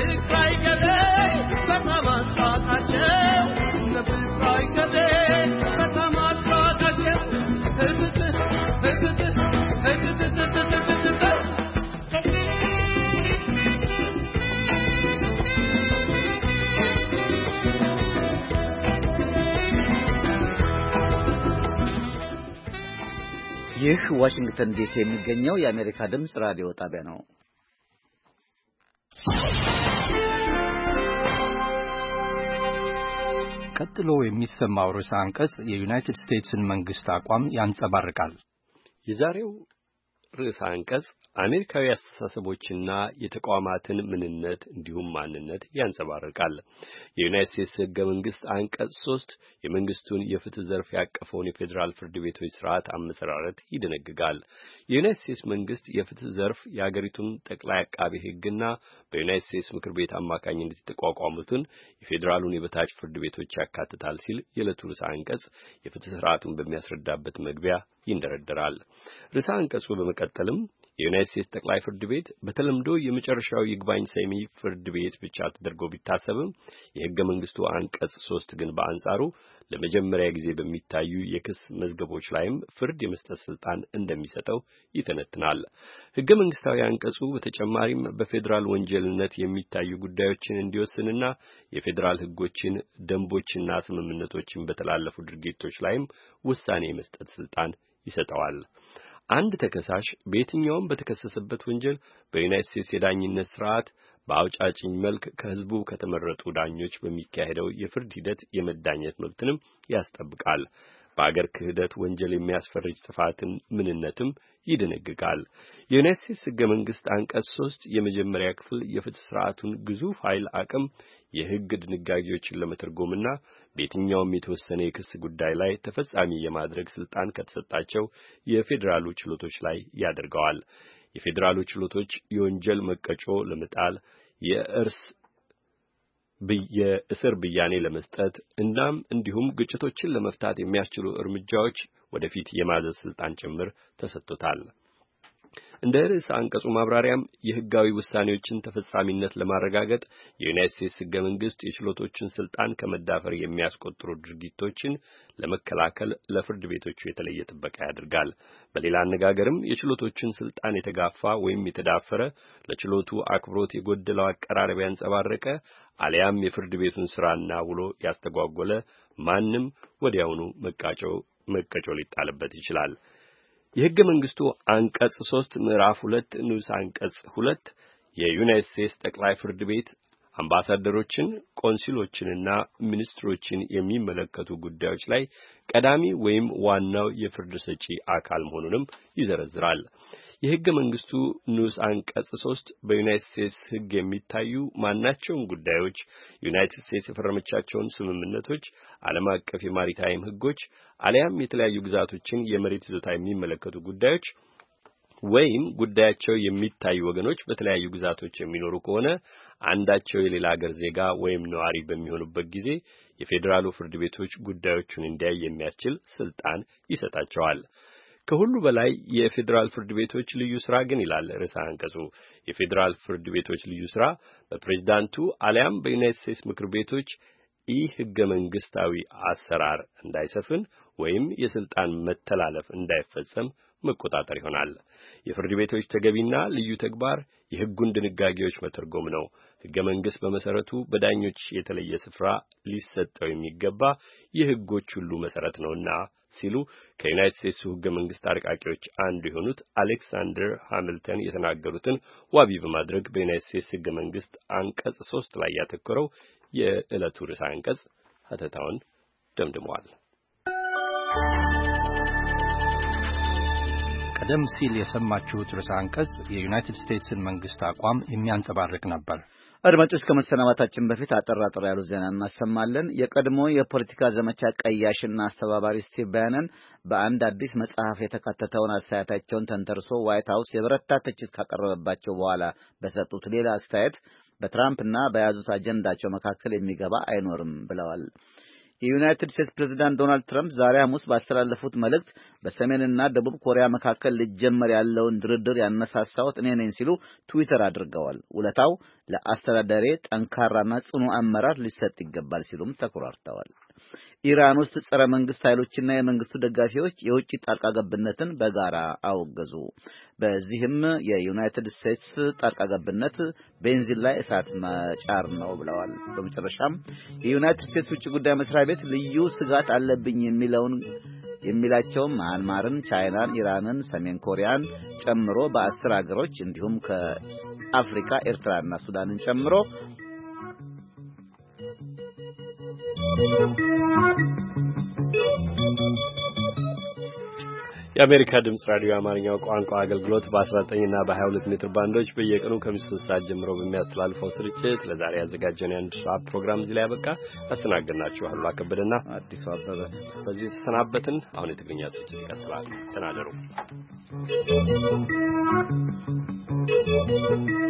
ፍቅራይ ገቤ በጣም አሳቃቸው ፍቅራይ ገቤ በጣም አሳቃቸው እግት እግት እግት እግት ይህ ዋሽንግተን ዲሲ የሚገኘው የአሜሪካ ድምጽ ራዲዮ ጣቢያ ነው። ቀጥሎ የሚሰማው ርዕሰ አንቀጽ የዩናይትድ ስቴትስን መንግስት አቋም ያንጸባርቃል። የዛሬው ርዕሰ አንቀጽ አሜሪካዊ አስተሳሰቦችና የተቋማትን ምንነት እንዲሁም ማንነት ያንጸባርቃል። የዩናይትድ ስቴትስ ሕገ መንግስት አንቀጽ ሶስት የመንግስቱን የፍትህ ዘርፍ ያቀፈውን የፌዴራል ፍርድ ቤቶች ስርዓት አመሰራረት ይደነግጋል። የዩናይትድ ስቴትስ መንግስት የፍትህ ዘርፍ የአገሪቱን ጠቅላይ አቃቤ ሕግና በዩናይትድ ስቴትስ ምክር ቤት አማካኝነት የተቋቋሙትን የፌዴራሉን የበታች ፍርድ ቤቶች ያካትታል ሲል የዕለቱ ርዕሰ አንቀጽ የፍትህ ስርዓቱን በሚያስረዳበት መግቢያ ይንደረደራል። ርዕሰ አንቀጹ በመቀጠልም የዩናይትድ ስቴትስ ጠቅላይ ፍርድ ቤት በተለምዶ የመጨረሻው ይግባኝ ሰሚ ፍርድ ቤት ብቻ ተደርጎ ቢታሰብም የሕገ መንግስቱ አንቀጽ ሶስት ግን በአንጻሩ ለመጀመሪያ ጊዜ በሚታዩ የክስ መዝገቦች ላይም ፍርድ የመስጠት ስልጣን እንደሚሰጠው ይተነትናል። ሕገ መንግስታዊ አንቀጹ በተጨማሪም በፌዴራል ወንጀልነት የሚታዩ ጉዳዮችን እንዲወስንና የፌዴራል ሕጎችን፣ ደንቦችና ስምምነቶችን በተላለፉ ድርጊቶች ላይም ውሳኔ የመስጠት ስልጣን ይሰጠዋል። አንድ ተከሳሽ በየትኛውም በተከሰሰበት ወንጀል በዩናይትድ ስቴትስ የዳኝነት ስርዓት በአውጫጭኝ መልክ ከህዝቡ ከተመረጡ ዳኞች በሚካሄደው የፍርድ ሂደት የመዳኘት መብትንም ያስጠብቃል። በአገር ክህደት ወንጀል የሚያስፈርጅ ጥፋትን ምንነትም ይደነግጋል። የዩናይትድ ስቴትስ ሕገ መንግስት አንቀጽ ሶስት የመጀመሪያ ክፍል የፍትህ ስርዓቱን ግዙፍ ኃይል አቅም የህግ ድንጋጌዎችን ለመተርጎምና በየትኛውም የተወሰነ የክስ ጉዳይ ላይ ተፈጻሚ የማድረግ ስልጣን ከተሰጣቸው የፌዴራሉ ችሎቶች ላይ ያደርገዋል። የፌዴራሉ ችሎቶች የወንጀል መቀጮ ለመጣል የእርስ የእስር ብያኔ ለመስጠት እናም እንዲሁም ግጭቶችን ለመፍታት የሚያስችሉ እርምጃዎች ወደፊት የማዘዝ ስልጣን ጭምር ተሰጥቶታል። እንደ ርዕሰ አንቀጹ ማብራሪያም የህጋዊ ውሳኔዎችን ተፈጻሚነት ለማረጋገጥ የዩናይትድ ስቴትስ ሕገ መንግስት የችሎቶችን ስልጣን ከመዳፈር የሚያስቆጥሩ ድርጊቶችን ለመከላከል ለፍርድ ቤቶቹ የተለየ ጥበቃ ያደርጋል። በሌላ አነጋገርም የችሎቶችን ስልጣን የተጋፋ ወይም የተዳፈረ፣ ለችሎቱ አክብሮት የጎደለው አቀራረብ ያንጸባረቀ አሊያም የፍርድ ቤቱን ስራና ውሎ ያስተጓጎለ ማንም ወዲያውኑ መቃጮ መቀጮ ሊጣልበት ይችላል። የሕገ መንግስቱ አንቀጽ ሶስት ምዕራፍ ሁለት ንዑስ አንቀጽ ሁለት የዩናይትድ ስቴትስ ጠቅላይ ፍርድ ቤት አምባሳደሮችን፣ ቆንሲሎችንና ሚኒስትሮችን የሚመለከቱ ጉዳዮች ላይ ቀዳሚ ወይም ዋናው የፍርድ ሰጪ አካል መሆኑንም ይዘረዝራል። የሕገ መንግስቱ ንዑስ አንቀጽ ሶስት በዩናይትድ ስቴትስ ሕግ የሚታዩ ማናቸውም ጉዳዮች፣ ዩናይትድ ስቴትስ የፈረመቻቸውን ስምምነቶች፣ ዓለም አቀፍ የማሪታይም ሕጎች አሊያም የተለያዩ ግዛቶችን የመሬት ይዞታ የሚመለከቱ ጉዳዮች ወይም ጉዳያቸው የሚታዩ ወገኖች በተለያዩ ግዛቶች የሚኖሩ ከሆነ አንዳቸው የሌላ ሀገር ዜጋ ወይም ነዋሪ በሚሆኑበት ጊዜ የፌዴራሉ ፍርድ ቤቶች ጉዳዮቹን እንዲያይ የሚያስችል ስልጣን ይሰጣቸዋል። ከሁሉ በላይ የፌዴራል ፍርድ ቤቶች ልዩ ስራ ግን ይላል ርዕሰ አንቀጹ የፌዴራል ፍርድ ቤቶች ልዩ ስራ በፕሬዝዳንቱ አሊያም በዩናይትድ ስቴትስ ምክር ቤቶች ኢ ሕገ መንግስታዊ አሰራር እንዳይሰፍን ወይም የስልጣን መተላለፍ እንዳይፈጸም መቆጣጠር ይሆናል። የፍርድ ቤቶች ተገቢና ልዩ ተግባር የሕጉን ድንጋጌዎች መተርጎም ነው። ሕገ መንግስት በመሰረቱ በዳኞች የተለየ ስፍራ ሊሰጠው የሚገባ የሕጎች ሁሉ መሰረት ነውና ሲሉ ከዩናይትድ ስቴትስ ሕገ መንግስት አርቃቂዎች አንዱ የሆኑት አሌክሳንደር ሃሚልተን የተናገሩትን ዋቢ በማድረግ በዩናይትድ ስቴትስ ሕገ መንግስት አንቀጽ ሶስት ላይ ያተኮረው የዕለቱ ርዕሰ አንቀጽ ሀተታውን ደምድመዋል። ቀደም ሲል የሰማችሁት ርዕሰ አንቀጽ የዩናይትድ ስቴትስን መንግስት አቋም የሚያንጸባርቅ ነበር። አድማጮች ከመሰናበታችን በፊት አጠር አጠር ያሉ ዜና እናሰማለን። የቀድሞ የፖለቲካ ዘመቻ ቀያሽና አስተባባሪ ስቲቭ ባነን በአንድ አዲስ መጽሐፍ የተካተተውን አስተያየታቸውን ተንተርሶ ዋይት ሀውስ የበረታ ትችት ካቀረበባቸው በኋላ በሰጡት ሌላ አስተያየት በትራምፕና በያዙት አጀንዳቸው መካከል የሚገባ አይኖርም ብለዋል። የዩናይትድ ስቴትስ ፕሬዝዳንት ዶናልድ ትራምፕ ዛሬ ሐሙስ ባስተላለፉት መልእክት በሰሜንና ደቡብ ኮሪያ መካከል ሊጀመር ያለውን ድርድር ያነሳሳሁት እኔ ነኝ ሲሉ ትዊተር አድርገዋል። ውለታው ለአስተዳደሬ ጠንካራና ጽኑ አመራር ሊሰጥ ይገባል ሲሉም ተኩራርተዋል። ኢራን ውስጥ ጸረ መንግስት ኃይሎችና የመንግስቱ ደጋፊዎች የውጭ ጣልቃ ገብነትን በጋራ አወገዙ። በዚህም የዩናይትድ ስቴትስ ጣልቃ ገብነት ቤንዚን ላይ እሳት መጫር ነው ብለዋል። በመጨረሻም የዩናይትድ ስቴትስ ውጭ ጉዳይ መስሪያ ቤት ልዩ ስጋት አለብኝ የሚለውን የሚላቸው ማንማርን፣ ቻይናን፣ ኢራንን፣ ሰሜን ኮሪያን ጨምሮ በአስር ሀገሮች እንዲሁም ከአፍሪካ ኤርትራና ሱዳንን ጨምሮ የአሜሪካ ድምጽ ራዲዮ አማርኛው ቋንቋ አገልግሎት በ19 እና በ22 ሜትር ባንዶች በየቀኑ ከምሽቱ ሶስት ሰዓት ጀምሮ በሚያስተላልፈው ስርጭት ለዛሬ ያዘጋጀውን የአንድ ሰዓት ፕሮግራም እዚህ ላይ ያበቃ። አስተናግድናችሁ አሉላ ከበደና አዲሱ አበበ በዚህ ተሰናበትን። አሁን የትግርኛ ስርጭት ይቀጥላል። ተናደሩ።